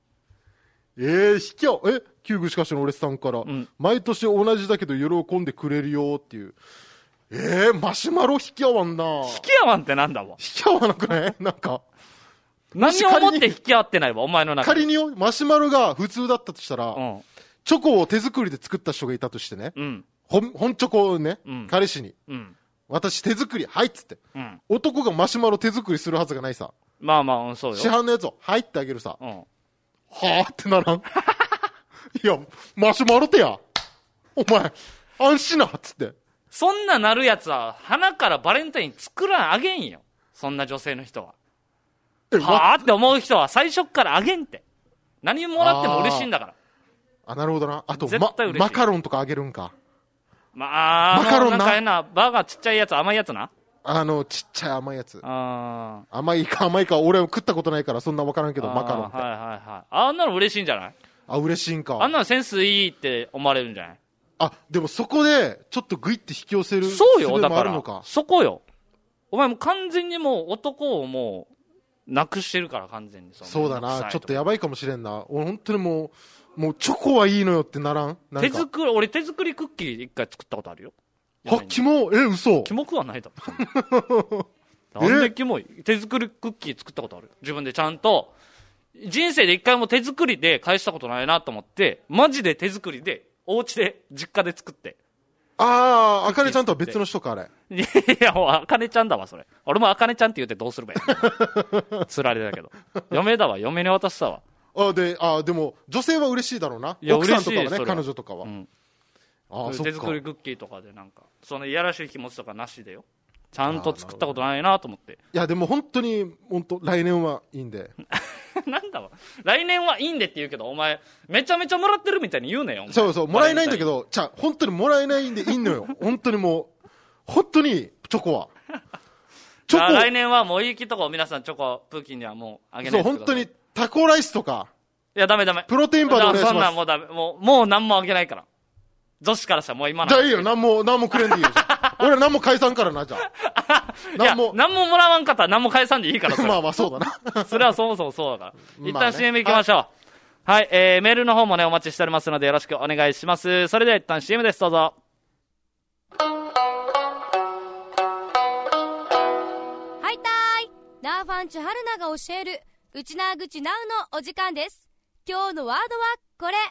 キューグしかしの俺さんから、毎年同じだけど喜んでくれるよっていう。マシュマロ引き合わんな。 引き合わんってなんだわ。 引き合わなくないなんか。 何を思って引き合ってないわ、お前の中で。 仮によ、マシュマロが普通だったとしたら、チョコを手作りで作った人がいたとしてね、本チョコをね、彼氏に、私手作り、はいっつって、男がマシュマロ手作りするはずがないさ。 まあまあ、そうよ。 市販のやつを、はいってあげるさ。はぁってならん。いや、マシュマロってや。お前、安心なっつって。 そんななるやつは、花からバレンタイン作らんあげんよ。そんな女性の人は。はぁって思う人は最初からあげんって。何もらっても嬉しいんだから。 なるほどな。あと、マカロンとかあげるんか。 マカロンな。なんか変な、バーガーちっちゃいやつ、甘いやつな。 ちっちゃい甘いやつ。甘いか、俺は食ったことないからそんなわからんけど、マカロンって。 あんなの嬉しいんじゃない？ 嬉しいんか。 あんなのセンスいいって思われるんじゃない？ でもそこで、ちょっとグイって引き寄せる。 そうよ、だから。そこよ。お前も完全にもう男をもう、なくしてるから完全に。 そうだな。ちょっとやばいかもしれんな。俺本当にもうチョコはいいのよってならん？ 俺手作りクッキー一回作ったことあるよ。 キモ、嘘。 キモくはないだろ。なんでキモい？手作りクッキー作ったことある。自分でちゃんと、人生で一回も手作りで返したことないなと思って、マジで手作りで、お家で、実家で作って。 あかねちゃんとは別の人か、あれ。 いや、もうあかねちゃんだわ、それ。俺もあかねちゃんって言ってどうすればいいつられだけど。嫁だわ、嫁に渡したわ。 でも、女性は嬉しいだろうな。奥さんとかはね、彼女とかは。 手作りクッキーとかでなんか、そのいやらしい気持ちとかなしでよ。ちゃんと作ったことないなと思って。 いや、でも本当来年はいいんで。 なんだわ。来年はいいんでって言うけど、お前、めちゃめちゃもらってるみたいに言うねよ。 そう、もらえないんだけど、本当にもらえないんでいいのよ。本当に本当に、チョコは。 来年はもういいきとこ皆さんチョコ、プーキンにはもうあげないでください。 そう、本当に、タコライスとか。 いや、ダメ。 プロテインバーでお願いします。 そんなんもうダメ。もう何もあげないから。女子からしたらもう今の。 じゃあいいよ、何もくれんでいいよ。俺何も返さんからな、じゃあ。 何ももらわんかったら何も返さんでいいから。 まあそうだな。それはそもそもそうだから。一旦 CM 行きましょう。はい、メールの方もね、お待ちしておりますのでよろしくお願いします。それでは一旦 CM です、どうぞ。 はいたーい。ナーファンチュ春菜が教える、うちなーぐちなうのお時間です。今日のワードはこれ。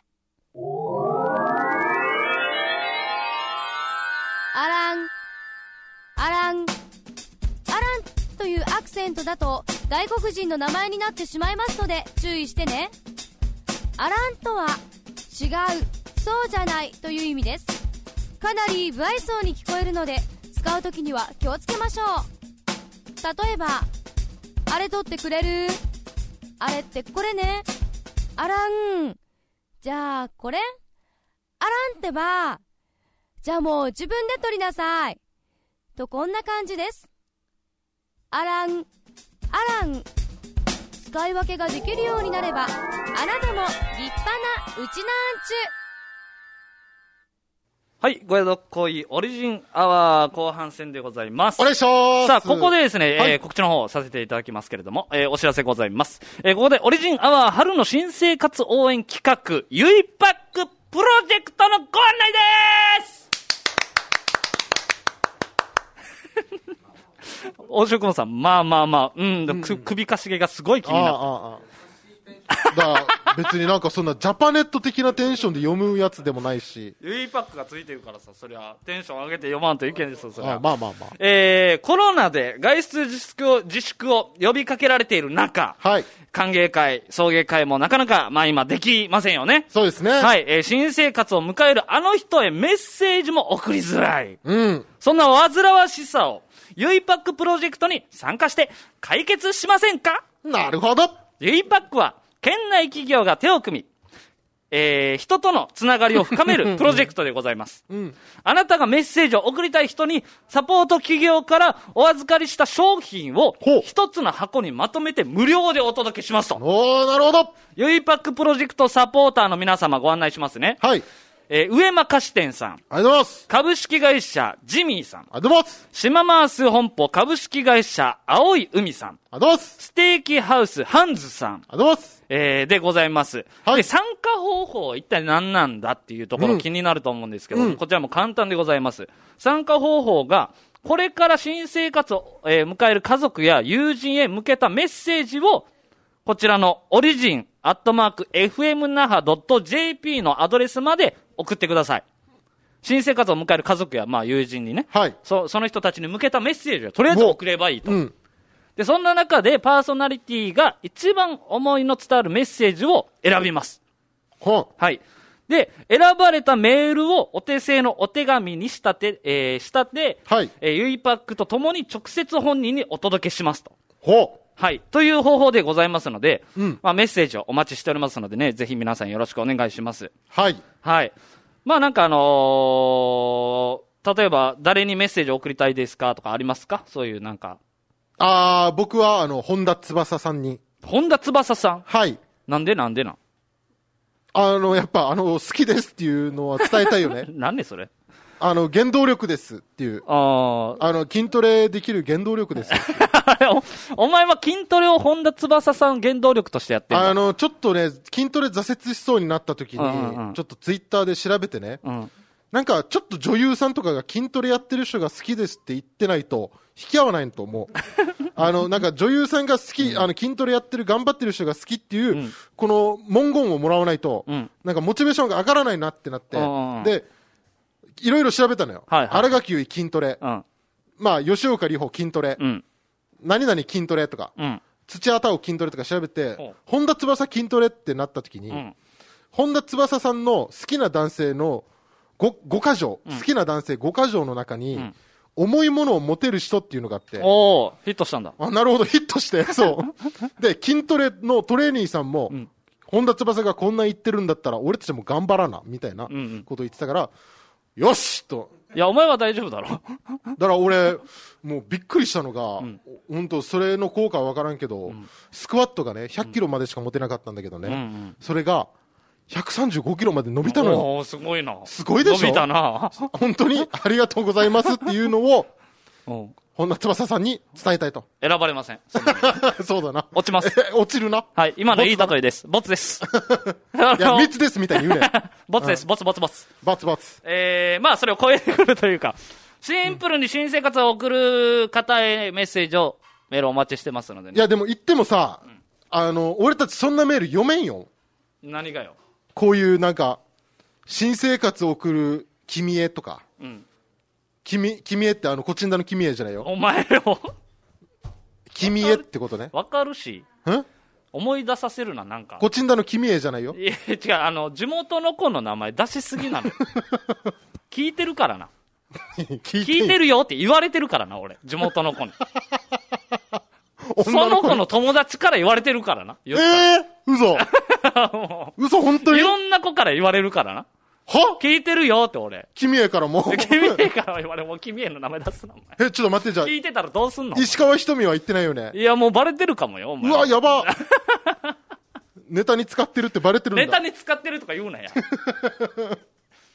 アランというアクセントだと外国人の名前になってしまいますので注意してね。アランとは違う、そうじゃないという意味です。かなり不愛想に聞こえるので使うときには気をつけましょう。例えば、あれ取ってくれる？あれってこれね。アラン。じゃあこれ？アランってば。じゃあもう自分で取りなさい。とこんな感じです。アラン。使い分けができるようになれば、あなたも立派なうちなーんちゅ。 はい、ごやどっこいオリジンアワー後半戦でございます。 お願いします。 さあ、ここでですね、はい、告知の方をさせていただきますけれども、お知らせございます。ここでオリジンアワー春の新生活応援企画、ゆいパックプロジェクトのご案内です大城君さん、まあ、首かしげがすごい気になった。 だから別になんかそんなジャパネット的なテンションで読むやつでもないし、 ゆいパックがついてるからさ、そりゃテンション上げて読まんといけんですよ。そりゃまあ、 コロナで外出自粛を呼びかけられている中、 はい、 歓迎会、送迎会もなかなか今できませんよね。 そうですね。 はい、新生活を迎えるあの人へメッセージも送りづらい。そんな煩わしさをゆいパックプロジェクトに参加して解決しませんか？ なるほど。 ゆいパックは県内企業が手を組み、人とのつながりを深めるプロジェクトでございます。あなたがメッセージを送りたい人にサポート企業からお預かりした商品を一つの箱にまとめて無料でお届けしますと。 なるほど。 ゆいパックプロジェクトサポーターの皆様ご案内しますね。 はい。 上間菓子店さん。 ありがとうございます。 株式会社ジミーさん。 ありがとうございます。 島マース本舗株式会社青い海さん。 ありがとうございます。 ステーキハウスハンズさん。 ありがとうございます。 でございます。はい。で、参加方法は一体何なんだっていうところ気になると思うんですけど、こちらも簡単でございます。参加方法が、これから新生活を、迎える家族や友人へ向けたメッセージを、こちらのオリジン@fmnaha.jp のアドレスまで送ってください。新生活を迎える家族や友人にね、 はい、 その人たちに向けたメッセージをとりあえず送ればいいと。で、そんな中でパーソナリティが一番思いの伝わるメッセージを選びます。はい。で、選ばれたメールをお手製のお手紙に仕立て、はい。ゆいパックとともに直接本人にお届けしますと。はい。という方法でございますので、メッセージをお待ちしておりますのでね、ぜひ皆さんよろしくお願いします。 はい。 はい。なんか例えば誰にメッセージを送りたいですかとかありますか？そういうなんか。 僕は本田翼さんに。 本田翼さん？ はい。 なんでやっぱ好きですっていうのは伝えたいよね。 なんでそれ？ 原動力ですっていう。筋トレできる原動力です。 お前は筋トレを本田翼さん原動力としてやってるの？ ちょっとね、筋トレ挫折しそうになった時に、ちょっとツイッターで調べてね、なんかちょっと女優さんとかが筋トレやってる人が好きですって言ってないと、引き合わないと思う。なんか女優さんが好き、筋トレやってる、頑張ってる人が好きっていう、この文言をもらわないと、なんかモチベーションが上がらないなってなって、で、いろいろ調べたのよ。新垣結衣筋トレ、吉岡里帆筋トレ、何々筋トレとか、土屋太鳳筋トレとか調べて、本田翼筋トレってなった時に、本田翼さんの好きな男性の5箇条、好きな男性5箇条の中に、重いものを持てる人っていうのがあって。 ヒットしたんだ。 なるほど、ヒットして、そう。で、筋トレのトレーニーさんも、本田翼がこんな言ってるんだったら、俺たちも頑張らな、みたいなことを言ってたから、よしと。 いや、お前は大丈夫だろ。 だから俺、もうびっくりしたのが、本当それの効果はわからんけど、スクワットがね、100キロまでしか持てなかったんだけどね、それが、135キロまで伸びたのよ。 すごいな。 すごいでしょ？ 伸びたな。 本当にありがとうございますっていうのを、本田翼さんに伝えたいと。 選ばれません。 そうだな。 落ちます。 落ちるな。 はい、今のいい例えです。ボツです。 いや、密ですみたいに言うね。 ボツです。ボツ。 バツ。 それを超えてくるというか、シンプルに新生活を送る方へメッセージを、メールお待ちしてますのでね。 いや、でも言ってもさ、俺たちそんなメール読めんよ。 何がよ。 こういうなんか、新生活を送る君へとか。君へってコチンダの君へじゃないよ。 お前よ。 君へってことね。 わかるし。思い出させるな、なんか。 コチンダの君へじゃないよ。 いや、違う、地元の子の名前出しすぎなの。聞いてるからな。聞いてるよって言われてるからな、俺。地元の子に。その子の友達から言われてるからな。 嘘。嘘、本当に。 いろんな子から言われるからな。聞いてるよって俺。 君へからも。 君へから言われ、もう君への名前出すな、お前。ちょっと待って、じゃあ。 聞いてたらどうすんの？ 石川ひとみは言ってないよね。 いや、もうバレてるかもよ、お前。 うわ、やば。ネタに使ってるってバレてるんだ。 ネタに使ってるとか言うなや。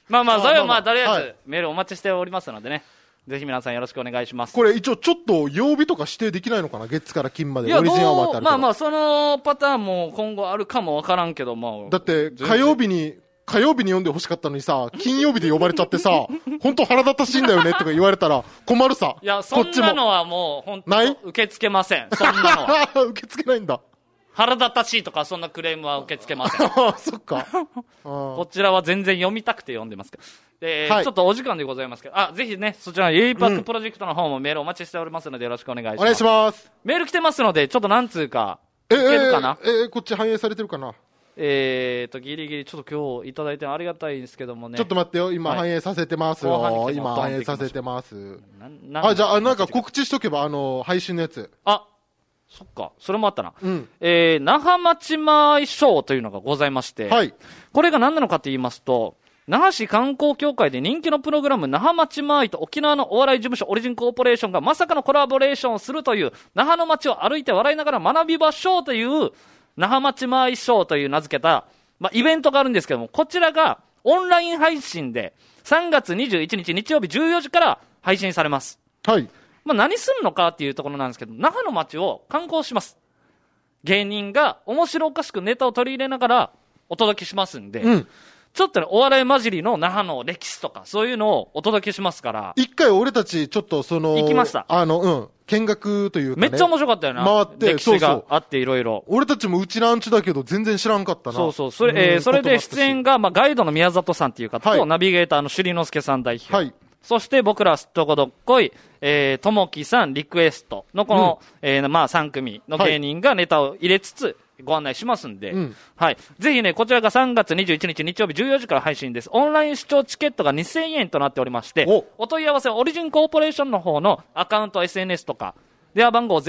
まあそれはとりあえずメールお待ちしておりますのでね、ぜひ皆さんよろしくお願いします。 これ一応ちょっと曜日とか指定できないのかな、月から金までオリジンアワーってあるけど。 そのパターンも今後あるかもわからんけども。 だって火曜日に読んで欲しかったのにさ、金曜日で呼ばれちゃってさ、本当腹立たしいんだよねとか言われたら困るさ。 いや、そんなのはもう本当受け付けません。そんなのは。 受け付けないんだ。 腹立たしいとかそんなクレームは受け付けません。 そっか。 こちらは全然読みたくて読んでますけど。ちょっとお時間でございますけど、ぜひね、そちらのゆいパックプロジェクトの方もメールお待ちしておりますのでよろしくお願いします。 お願いします。 メール来てますので、ちょっと何通か、いけるかな？ こっち反映されてるかな？ ギリギリちょっと今日いただいてありがたいんですけどもね。 ちょっと待ってよ、今反映させてますよ。今反映させてます。じゃあ、なんか告知しとけば、配信のやつ。 そっか、それもあったな。那覇町前ショーというのがございまして、これが何なのかと言いますと、那覇市観光協会で人気のプログラム、那覇町前と沖縄のお笑い事務所オリジンコーポレーションがまさかのコラボレーションをするという、那覇の街を歩いて笑いながら学び場ショーという、那覇町前ショーという名付けた、イベントがあるんですけども、こちらがオンライン配信で3月21日日曜日14時から配信されます。何するのかっていうところなんですけど、那覇の街を観光します。芸人が面白おかしくネタを取り入れながらお届けしますんで、ちょっとね、お笑い混じりの那覇の歴史とかそういうのをお届けしますから。 一回俺たちちょっと行きました。 見学というか、 ね、めっちゃ面白かったよな。 回って、 歴史があっていろいろ。 俺たちもうちランチだけど全然知らんかったな。 それで出演が、ガイドの宮里さんっていう方と、ナビゲーターの朱里之助さん代表。そして僕らすっとこどっこい、ともきさんリクエストのこの、3組の芸人がネタを入れつつ、ご案内しますんで、ぜひね、こちらが3月21日日曜日14時から配信です。オンライン視聴チケットが2000円となっておりまして、お問い合わせはオリジンコーポレーションの方のアカウント、SNS とか、電話番号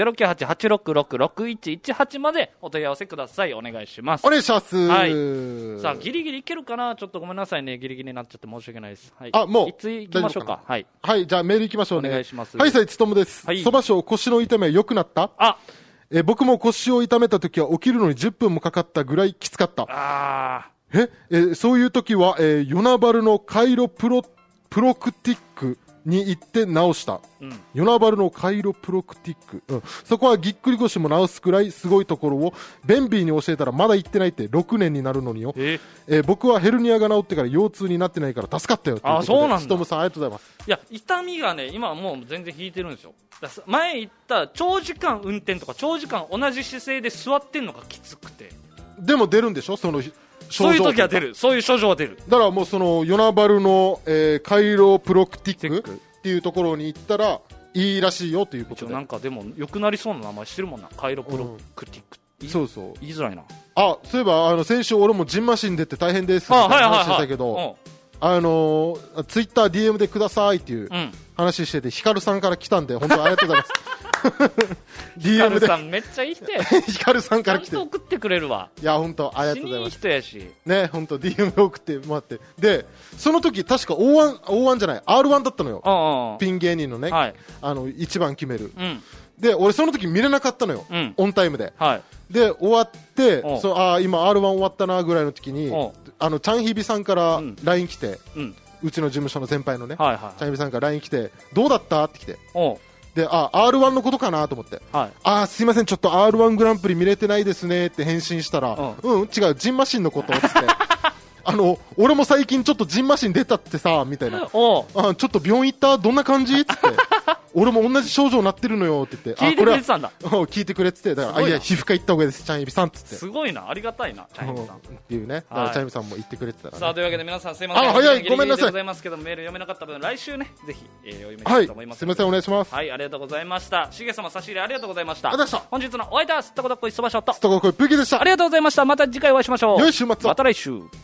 098-866-6118 までお問い合わせください。お願いします。 お願いします。 さあ、ギリギリいけるかな？ちょっとごめんなさいね。ギリギリになっちゃって申し訳ないです。 もう。 いつ行きましょうか。 じゃあメール行きましょうね。 お願いします。 つとむです。そばしょう腰の痛みは良くなった？僕も腰を痛めた時は起きるのに10分もかかったぐらいきつかった。そういう時は、与那原のカイロプロクティックに行って治した。与那原のカイロプロクティック。そこはぎっくり腰も治すくらいすごいところをベンビーに教えたらまだ行ってないって6年になるのによ。僕はヘルニアが治ってから腰痛になってないから助かったよ。 そうなんだ。 ストムさんありがとうございます。 いや、痛みがね、今はもう全然引いてるんですよ。前言った長時間運転とか長時間同じ姿勢で座ってんのがきつくて。 でも出るんでしょ、そのそういう時は出る。そういう症状は出る。 だからもうその与那原の、カイロプロクティックっていうところに行ったらいいらしいよということで。 なんかでも良くなりそうな名前してるもんな。カイロプロクティック。 そうそう。 言いづらいな。 そういえば先週俺もジンマシン出て大変ですって話してたけど、ツイッター DM でくださいっていう話してて、ヒカルさんから来たんで本当ありがとうございます。 ヒカルさんめっちゃいい人やし。 ヒカルさんから来て。 ちゃんと送ってくれるわ。 いや本当ありがとうございます。 いい人やし。 ね、本当 DM 送ってもらって。で、その時確か O1 じゃない、R1 だったのよ。ピン芸人のね、一番決める。で、俺その時見れなかったのよ。オンタイムで。で、終わって、今 R1 終わったなぐらいの時に、チャンヒビさんから LINE 来て、うちの事務所の先輩のね、チャンヒビさんから LINE 来て、どうだったって来て。で、R1 のことかなと思って、すいません、ちょっと R1 グランプリ見れてないですねって返信したら、違う、ジンマシンのことって俺も最近ちょっとジンマシン出たってさみたいな、ちょっと病院行った、どんな感じって俺も同じ症状になってるのよって言って、 聞いてくれてたんだ。 聞いてくれてて、だからいや皮膚科行った方がいいです、チャンヒビさんっつって。 すごいな、ありがたいな、チャンヒビさんっていうね。だからチャンヒビさんも言ってくれてたから、 さあ、というわけで皆さんすいません、 早い、ごめんなさい。 ございますけどメール読めなかった分、来週ねぜひお読みしたいと思います。 すいません、お願いします。 ありがとうございました。しげ様差し入れありがとうございました。 本日のお相手はすっとこどっこいそばしょとすっとこどっこいプギでした。 ありがとうございました。また次回お会いしましょう。 良い週末を。 また来週。